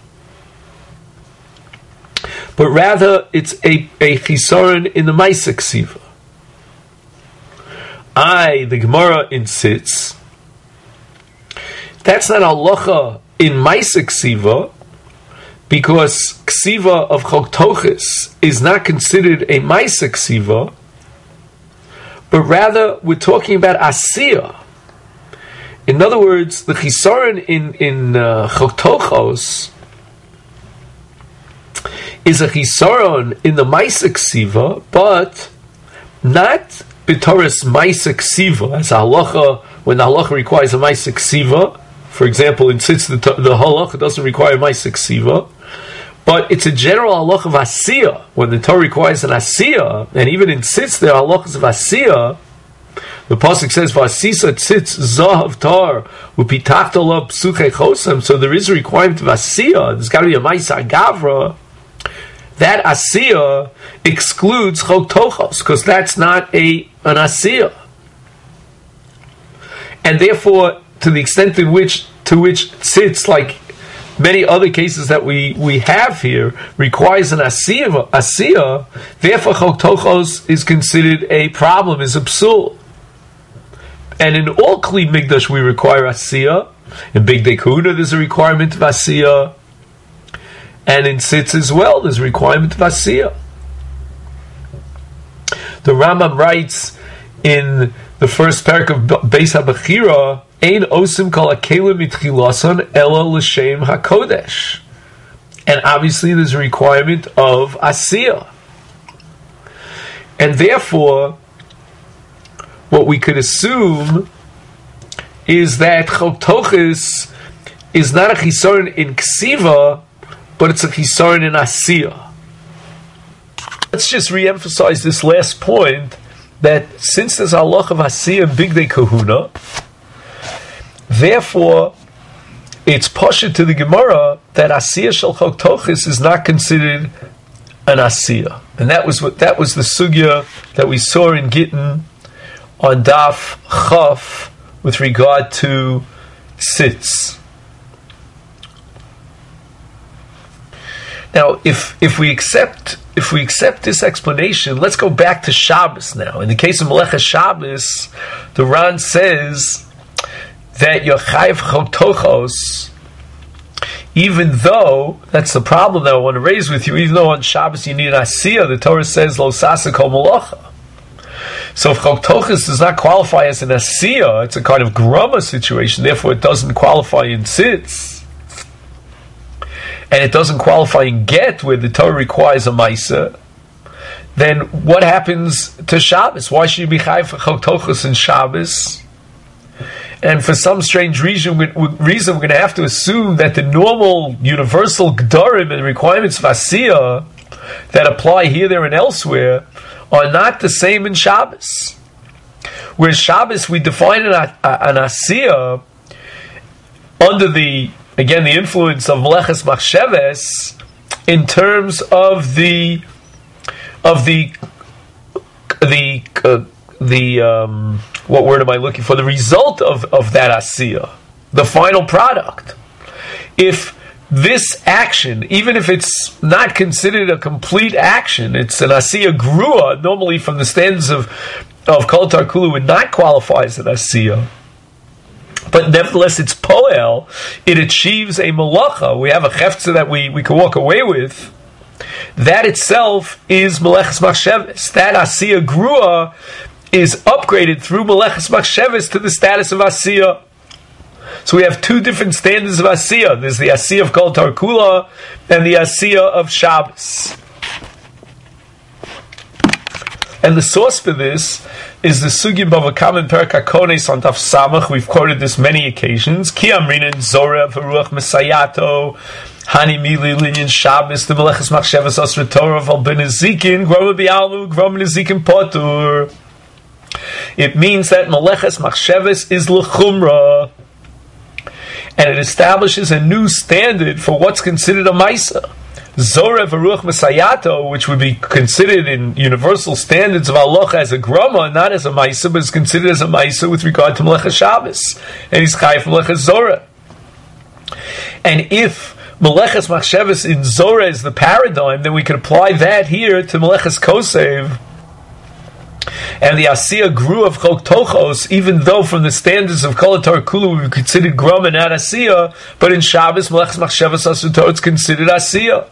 but rather it's a chisaron in the Maisa Ksiva. The Gemara in Tzitz, that's not halacha in Maisa Ksiva, because Ksiva of Chok Tochos is not considered a Maisa Ksiva, but rather we're talking about Asiya. In other words, the chisaron in Chok Tochos is a chisaron in the Maisa Ksiva, but not b'toras Maisa Ksiva, as a halacha, when the halacha requires a Maisa Ksiva. For example, in Tzitz, the halacha doesn't require Maisa Ksiva, but it's a general halacha of Asiya. When the Torah requires an Asiya, and even in Tzitz there are halachas of Asiya, the pasuk says, "V'asisa tzitz zahav tar upitachta lo psuchei chosam." So there is a requirement of Asiya. There's got to be a Maisa Gavra. That Asiya excludes Chok Tochos, because that's not an Asiya. And therefore, to the extent to which Tzitz, like many other cases that we have here, requires an Asiya, therefore Chok Tochos is considered a problem, is a psul. And in all Kli Migdash we require Asiya. In Big Day Kahuna there's a requirement of Asiya. And in Tzitz as well there's a requirement of Asiya. The Rambam writes in the first parak of Beis HaBechira, Ein osim kol hakelim mitchilason ela l'shem hakodesh. And obviously there's a requirement of asiyah. And therefore, what we could assume is that Chok Tochis is not a chisaron in ksiva, but it's a chisaron in asiyah. Let's just re-emphasize this last point, that since there's a halach of asiyah and bigdei kahuna, therefore it's pashut to the Gemara that asiyah shel Chok Tochis is not considered an asiyah. And that was the sugya that we saw in Gittin on Daf Chaf with regard to sitz. Now, if we accept this explanation, let's go back to Shabbos now. In the case of Meleches Shabbos, the Ran says that you're chayav Chok Tochos, even though, that's the problem that I want to raise with you, even though on Shabbos you need an asiyah, the Torah says lo sasa kol malacha. So if Chok Tochos does not qualify as an asiyah, it's a kind of grama situation, therefore it doesn't qualify in sitz, and it doesn't qualify in get, where the Torah requires a maisa, then what happens to Shabbos? Why should you be chayav for Chok Tochos in Shabbos? And for some strange reason, we're going to have to assume that the normal universal gedarim and requirements of asiyah that apply here, there, and elsewhere are not the same in Shabbos. Whereas Shabbos, we define an asiyah under the influence of Meleches Machsheves in terms of the what word am I looking for? The result of that asiyah, the final product. If this action, even if it's not considered a complete action, it's an asiyah grua, normally from the standards of Kol Tarkulu would not qualify as an asiyah, but nevertheless it's poel, it achieves a malacha. We have a chefza that we can walk away with. That itself is Meleches Machsheves. That asiyah grua is upgraded through Meleches Machsheves to the status of asiyah. So we have two different standards of asiyah. There's the asiyah of Kol Tarkula and the asiyah of Shabbos. And the source for this is the Sugya Bava Kama in Perek HaKones on Daf Samach. We've quoted this many occasions. Ki amrinin Zorah v'ruach mesayato hani mili linyan Shabbos the Meleches Machsheves asra Torah val ben Ezikin groma bi'almu groma Ezikin potur. It means that Meleches Machsheves is l'chumra, and it establishes a new standard for what's considered a maisa. Zorah v'ruach mesayato, which would be considered in universal standards of halacha as a grama, not as a maisa, but is considered as a maisa with regard to Meleches Shabbos, and he's chayav Meleches Zorah. And if Meleches Machsheves in Zorah is the paradigm, then we can apply that here to Meleches Kosev. And the asiyah grew of Chok Tochos, even though from the standards of Kol Tarkulu we considered grama not asiyah, but in Shabbos Meleches Machsheves Asuto it's considered asiyah.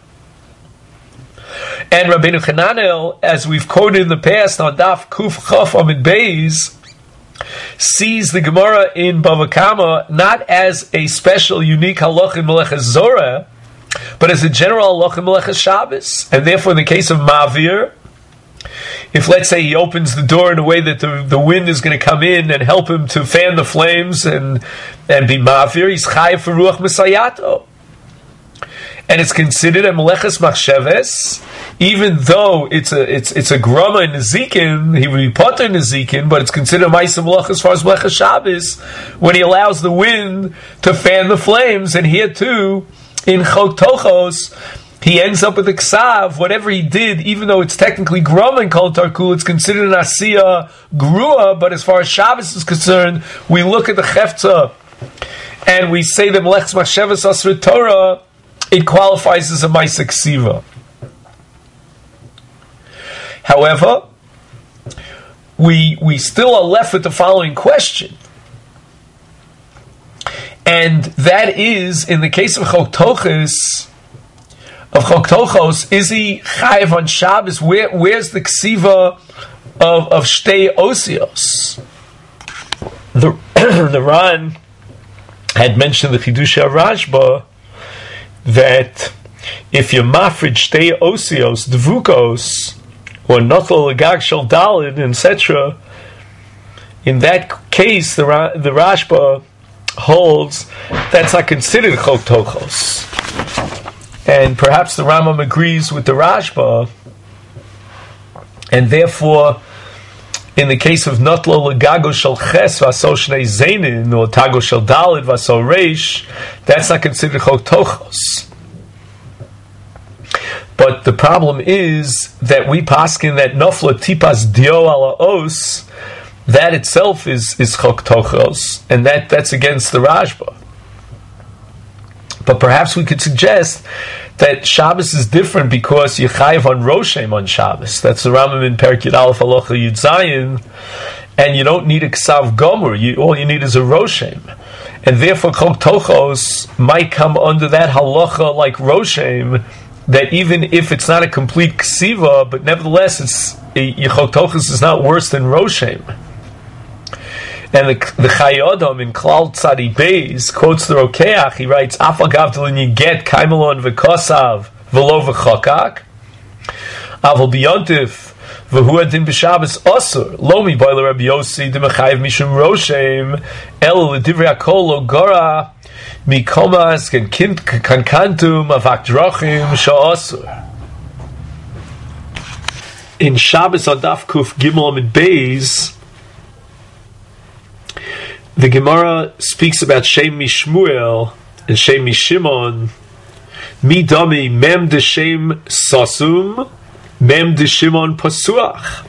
And Rabbeinu Chananel, as we've quoted in the past on Daf Kuf Chaf Amid Beis, sees the Gemara in Bava Kama not as a special unique halach in Meleches Zorah, but as a general halach in Meleches Shabbos. And therefore in the case of Mavir, if let's say he opens the door in a way that the wind is going to come in and help him to fan the flames and be mavir, he's chayav for ruach mesayato. And it's considered a Meleches Machsheves, even though it's a grama in Nezikin, he would be potter in Nezikin, but it's considered a Ma'aseh Malach as far as Meleches Shabbos, when he allows the wind to fan the flames. And here too, in Chok Tochos, he ends up with a ksav. Whatever he did, even though it's technically grama in Kol Tarkul, it's considered an asiyah grua. But as far as Shabbos is concerned, we look at the chefza and we say that Meleches Machsheves Asra Torah, it qualifies as a Ma'aseh Ksiva. However, we still are left with the following question, and that is, in the case of Chok Tochos, is he chayav on Shabbos? Where's the ksiva of shtei osios? The Ran had mentioned the Chidush Rashba that if you mafrid shtei osios, dvukos, or notlo legag shel dalid, etc., in that case, the Rashba holds that's not considered chok tochos. And perhaps the Rambam agrees with the Rashba, and therefore, in the case of notlo legago shel ches vaso shnei zeinin, or tago shel dalid vaso reish, that's not considered chok tochos. But the problem is that we paskin that nofla tipas dio ala os, that itself is chok tochos, and that's against the Rashba. But perhaps we could suggest that Shabbos is different because you chayiv on Roshem on Shabbos. That's the Rambam in Perek Yud Aleph Halacha Yud Zayin, and you don't need a Ksav Gomer. All you need is a Roshem. And therefore chok tochos might come under that halacha like Roshem, that even if it's not a complete ksiva, but nevertheless chok tochos is not worse than Roshem. And the Chayei Adam in Klal Tzadi Beis quotes the Rokeach. He writes, "Afal gavdalin yiget kaimelon v'kosav v'lo v'chokak, aval biyontif v'hu adin b'Shabbos osur lomi boiler Rabbi Yossi d'mechayev mishum roshem el l'divrei hakol lo gora mikomas kankantum avak drachim sha'osur." In Shabbos Adaf Kuf Gimel Amid Beis, the Gemara speaks about Shem Mishmuel and Shem Mishimon. Mi dami mem de Shem sasum, mem de Shimon pasuach.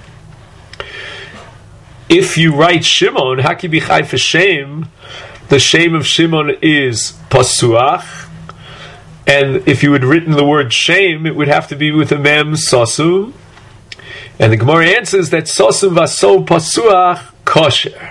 If you write Shimon, haki bichai for Shem, the Shem of Shimon is pasuach, and if you had written the word Shem, it would have to be with a mem sasum. And the Gemara answers that sasum vaso pasuach kosher.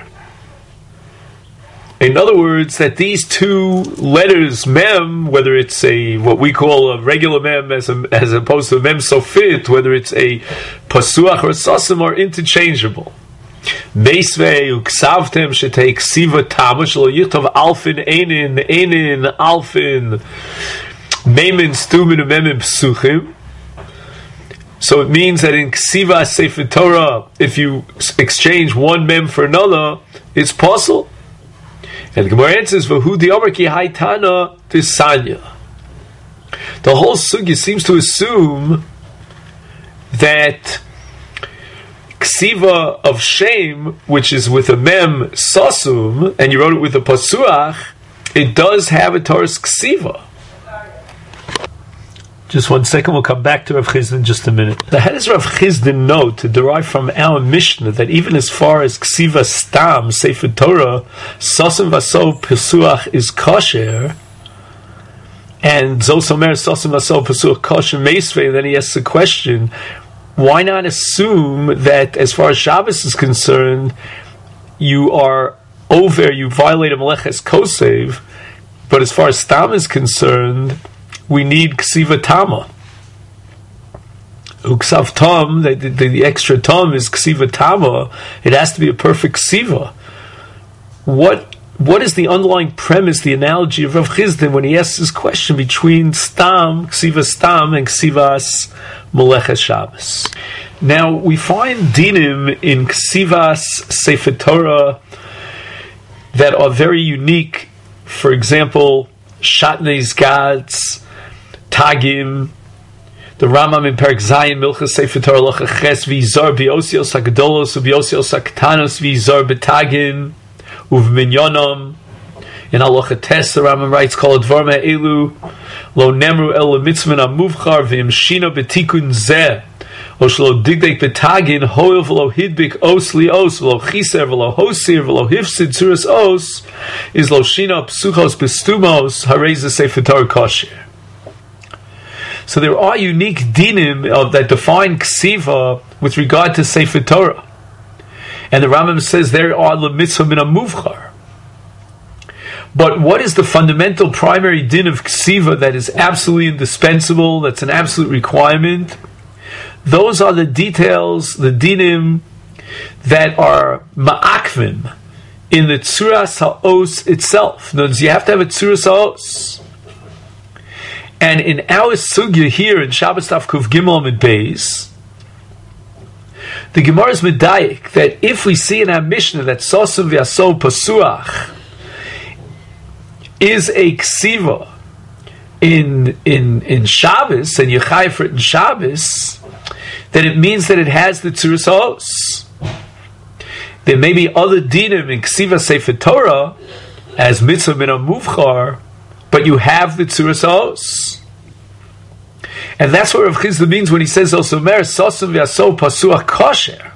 In other words, that these two letters, mem, whether it's a what we call a regular mem as opposed to a mem sofit, whether it's a pasuach or a sasim, are interchangeable. Meisvei uksavtem shetei ksiva tama shelo yichtov alfin einin alfin meimin stumin umemim psuchim. So it means that in ksiva sefer Torah, if you exchange one mem for another, it's possible. And the Gemara answers, "V'hu di'omer ki haytana tisanya." The whole sugya seems to assume that ksiva of Shem, which is with a mem sasum, and you wrote it with a pasuach, it does have a Torah's ksiva. Just 1 second, we'll come back to Rav Chizda in just a minute. How does Rav Chizda know to derive from our Mishnah that even as far as Ksiva Stam, Sefer Torah, Sasam Vaso Pesuach is kosher, and Zosomer Sasam Vaso Pesuach kosher Meisvei, then he asks the question, why not assume that as far as Shabbos is concerned, you violate a Meleches Kosev, but as far as Stam is concerned, we need ksiva tama. Uksav tam, the extra tam is ksiva tama. It has to be a perfect ksiva. What is the underlying premise, the analogy of Rav Chizda when he asks this question between stam, ksiva stam, and ksivas Meleches Shabbos? Now we find dinim in ksivas Sefer Torah that are very unique. For example, Shatnez Gads, Tagim, the Rambam in Perek Zayin, Milchas Sefer Torah Halacha Ches, V'yizar b'osios hagdolos u'b'osios haktanos, v'yizar b'tagim u'v'minyonom. In Halacha Tes, the Rambam writes, Kol advar me'elu lo nemru el mitzvah amuvchar v'im shino b'tikun zeh o shlo digdek b'tagin hoil v'lo hidbik os li os v'lo chiser v'lo hosir v'lo hifsid tzuras os is lo shino psuchos b'stumos harei Sefer Torah kosher. So there are unique dinim that define ksiva with regard to Sefer Torah. And the Rambam says there are l'mitzvah min amuvchar. But what is the fundamental primary din of ksiva that is absolutely indispensable, that's an absolute requirement? Those are the details, the dinim, that are ma'akvim in the tzuras ha'os itself. In other words, you have to have a tzuras ha'os. And in our sugya here in Shabbos Daf Kuf Gimel Amid Beis, the Gemara is medayik that if we see in our Mishnah that Sosum v'Yasol Pasuach is a ksiva in Shabbos, and Yechai for it in Shabbos, then it means that it has the Tzuras Ha'os. There may be other dinim in Ksiva Sefer Torah as Mitzvah Min HaMuvchar, but you have the Tzuras Ha'os. And that's what Rav Chizda means when he says also Mer Sosum v'Yasol Pasuach Kosher.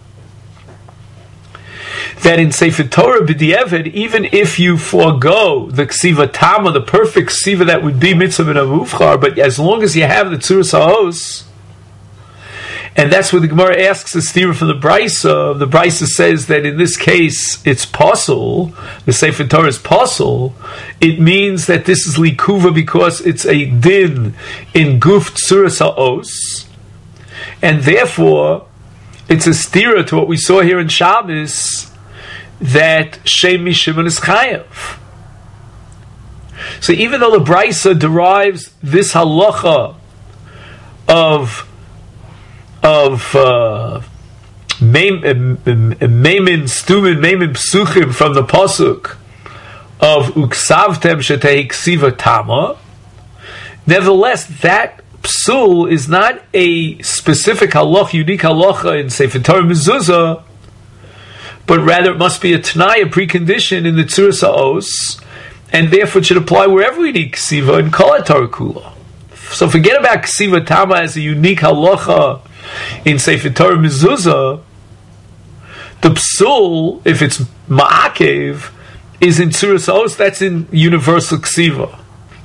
That in Sefer Torah B'di'evid, even if you forego the Ksiva Tama, the perfect Ksiva that would be Mitzvah Min HaMuvchar, but as long as you have the Tzuras Ha'os, and that's what the Gemara asks the stira from the Brisa. The Brisa says that in this case it's possible, the Sefer Torah is possible. It means that this is likuva because it's a din in guf tzuras ha'os, and therefore it's a stira to what we saw here in Shabbos that shem mishimon is chayav. So even though the Brisa derives this halacha of Meimin Stumin, Meimin Psuchim from the Pasuk of Uksavtem Shetei Ksiva Tama, nevertheless, that psul is not a specific halach, unique halacha in Sefer Torah Mezuzah, but rather it must be a Tanai, a precondition in the Tzuras Ha'os, and therefore it should apply wherever we need Ksiva in Kol HaTorah Kula. So forget about Ksiva Tama as a unique halacha in Sefer Torah Mezuzah. The psul, if it's ma'akev, is in Tzuras Ha'os, that's in universal ksiva.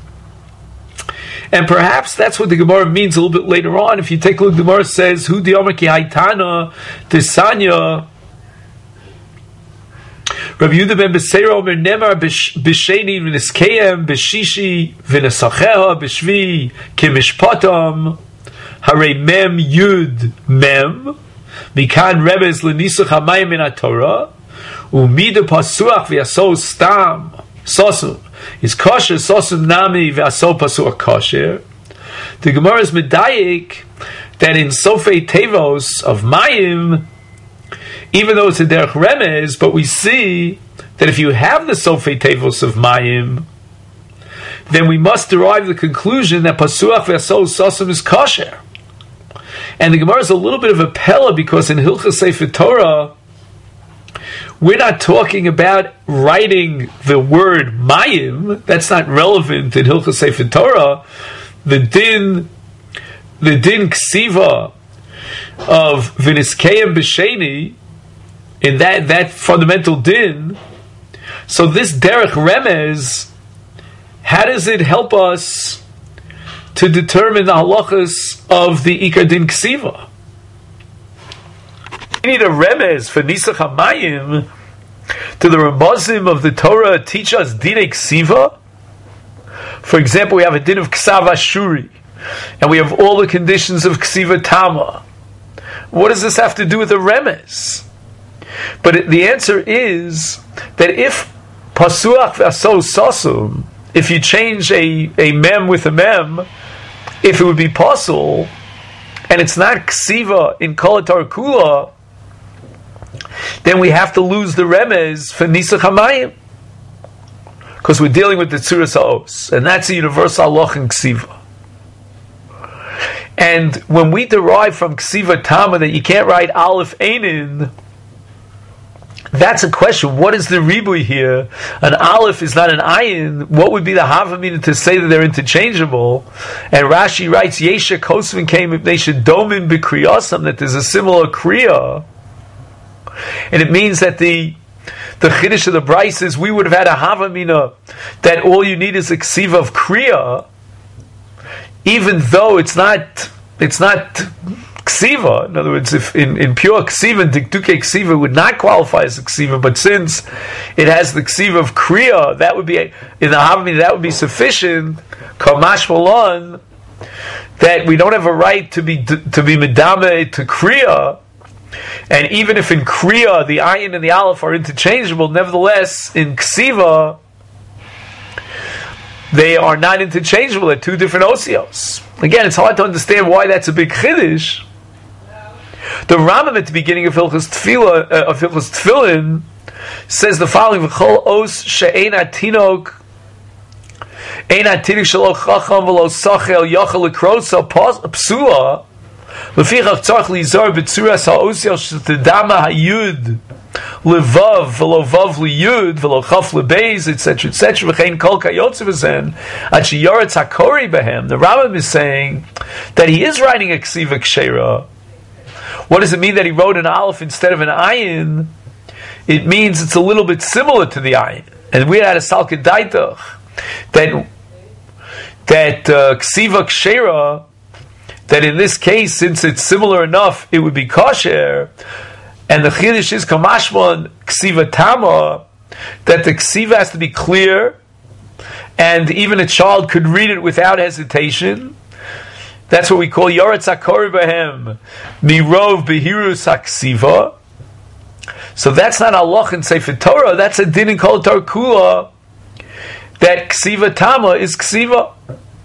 And perhaps that's what the Gemara means a little bit later on. If you take a look, the Gemara says, Hu di'omer ki haitana tisanya Rabbi Yehuda ben Beseira omer nemar b'sheni v'niskeyem b'shishi v'nesacheha b'shvi k'mishpatam Hare mem yud mem mikan rebes lenisach hamayim min haTorah umida pasuach v'yasol stam sosum is kosher sosum nami v'yasol pasuach kosher. The Gemara is medayik that in Sofei Tevos of Mayim, even though it's a derech remez, but we see that if you have the Sofei Tevos of Mayim, then we must derive the conclusion that pasuach v'yasol sosum is kosher. And the Gemara is a little bit of a pella because in Hilchos Sefer Torah, we're not talking about writing the word mayim. That's not relevant in Hilchos Sefer Torah. The din ksiva of v'niskeyem b'sheni, in that fundamental din. So this derech remez, how does it help us to determine the halachas of the Ikar Din Ksiva? We need a remez for Nisach HaMayim to the Ramazim of the Torah teach us Dinei Ksiva. For example, we have a din of Ksav Ashuri, and we have all the conditions of Ksiva Tama. What does this have to do with the remez? But the answer is that if Pasuach V'Asol Sosum, if you change a mem with a mem, if it would be possible, and it's not ksiva in Kol HaTorah Kula, then we have to lose the remez for Nisach HaMayim, because we're dealing with the Tzuras Ha'os, and that's a universal halach in ksiva. And when we derive from ksiva tama that you can't write aleph einin, that's a question. What is the ribui here? An aleph is not an ayin. What would be the havamina to say that they're interchangeable? And Rashi writes, Yesha kosvin came if they should domin b'kriyasam, that there's a similar kriya. And it means that the chiddush of the Bryce is we would have had a havamina that all you need is a ksiva of kriya, even though it's not ksiva. In other words, if in pure ksiva, dikduke ksiva would not qualify as a ksiva, but since it has the ksiva of kriya, that would be in the havamina, that would be sufficient. Kamash malon, that we don't have a right to be medame to kriya, and even if in kriya the ayin and the aleph are interchangeable, nevertheless in ksiva they are not interchangeable. They're two different osios. Again, it's hard to understand why that's a big chiddush. The Rambam at the beginning of Hilchos Tefillin says the following: V'chol os she'ein atinok ein atinik shelo chacham v'lo sachel yachal lekrosa psula lefichach tzarich lizar b'tzuras ha'osiel shetedama hayud levav v'lo vav liyud v'lo chaf lebeis etc. v'chein kol kayotze v'zen ad sheyoretz hakori behem. The Rambam is saying that he is writing a ksiva kshera. What does it mean that he wrote an aleph instead of an ayin? It means it's a little bit similar to the ayin. And we had a salke daitach that ksiva kshera, that in this case, since it's similar enough, it would be kosher. And the chiddush is kamashmon ksiva tama, that the ksiva has to be clear, and even a child could read it without hesitation. That's what we call Yoretz HaKori Behem Mirov Behirus HaKsiva. So that's not halach in Sefer Torah, that's a din in Kol Torah Kula, that Ksiva Tama is Ksiva.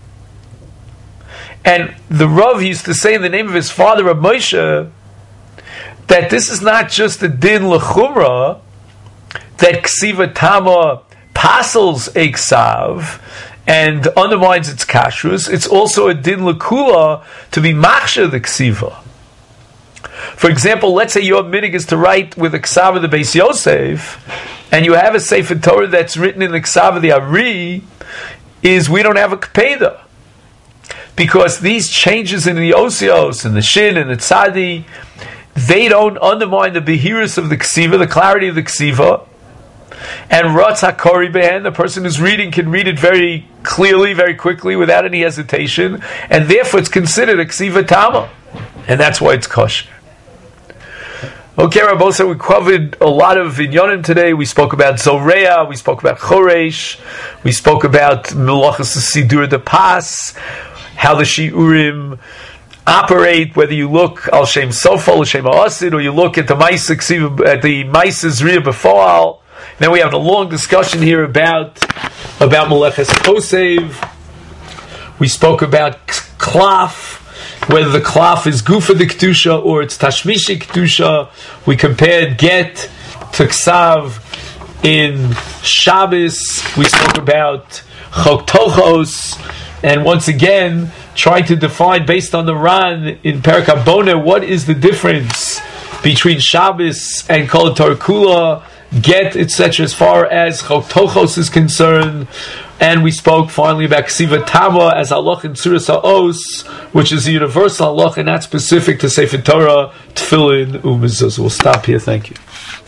And the Rav used to say in the name of his father, Rav Moshe, that this is not just a din l'chumra, that Ksiva Tama pasels a Ksav, and undermines its kashrus. It's also a din l'kula to be machshir the ksiva. For example, let's say your minig is to write with the ksav of the Beis Yosef, and you have a Sefer Torah that's written in the ksav of the Ari, is we don't have a kpeda. Because these changes in the osios, and the shin, and the tzadi, they don't undermine the behirus of the ksiva, the clarity of the ksiva. And Ratz HaKori Behen, the person who's reading can read it very clearly, very quickly, without any hesitation, and therefore it's considered a Ksiva Tama, and that's why it's kosher. Okay, Rabbosa, we covered a lot of Inyonim today. We spoke about Zoreah, we spoke about Choresh, we spoke about Melachas Sidur de Pas, how the Shiurim operate, whether you look al Shem Sofal, Shem Ha'asid, or you look at the Maisa Zriya B'foal. Then we have a long discussion here about Meleches Kosev. We spoke about Klaf, whether the Klaf is Gufa de Kedusha or it's Tashmishi Kedusha. We compared Get to Ksav in Shabbos. We spoke about Chok Tochos, and once again trying to define based on the Ran in Perek HaBoneh what is the difference between Shabbos and Kol Torah Kula, Get, etc., as far as Chok Tochos is concerned. And we spoke finally about Ksiva Tama as halach in Tzuras HaOs, which is a universal halach and not specific to Sefer Torah, Tefillin, Umezuzah. We'll stop here. Thank you.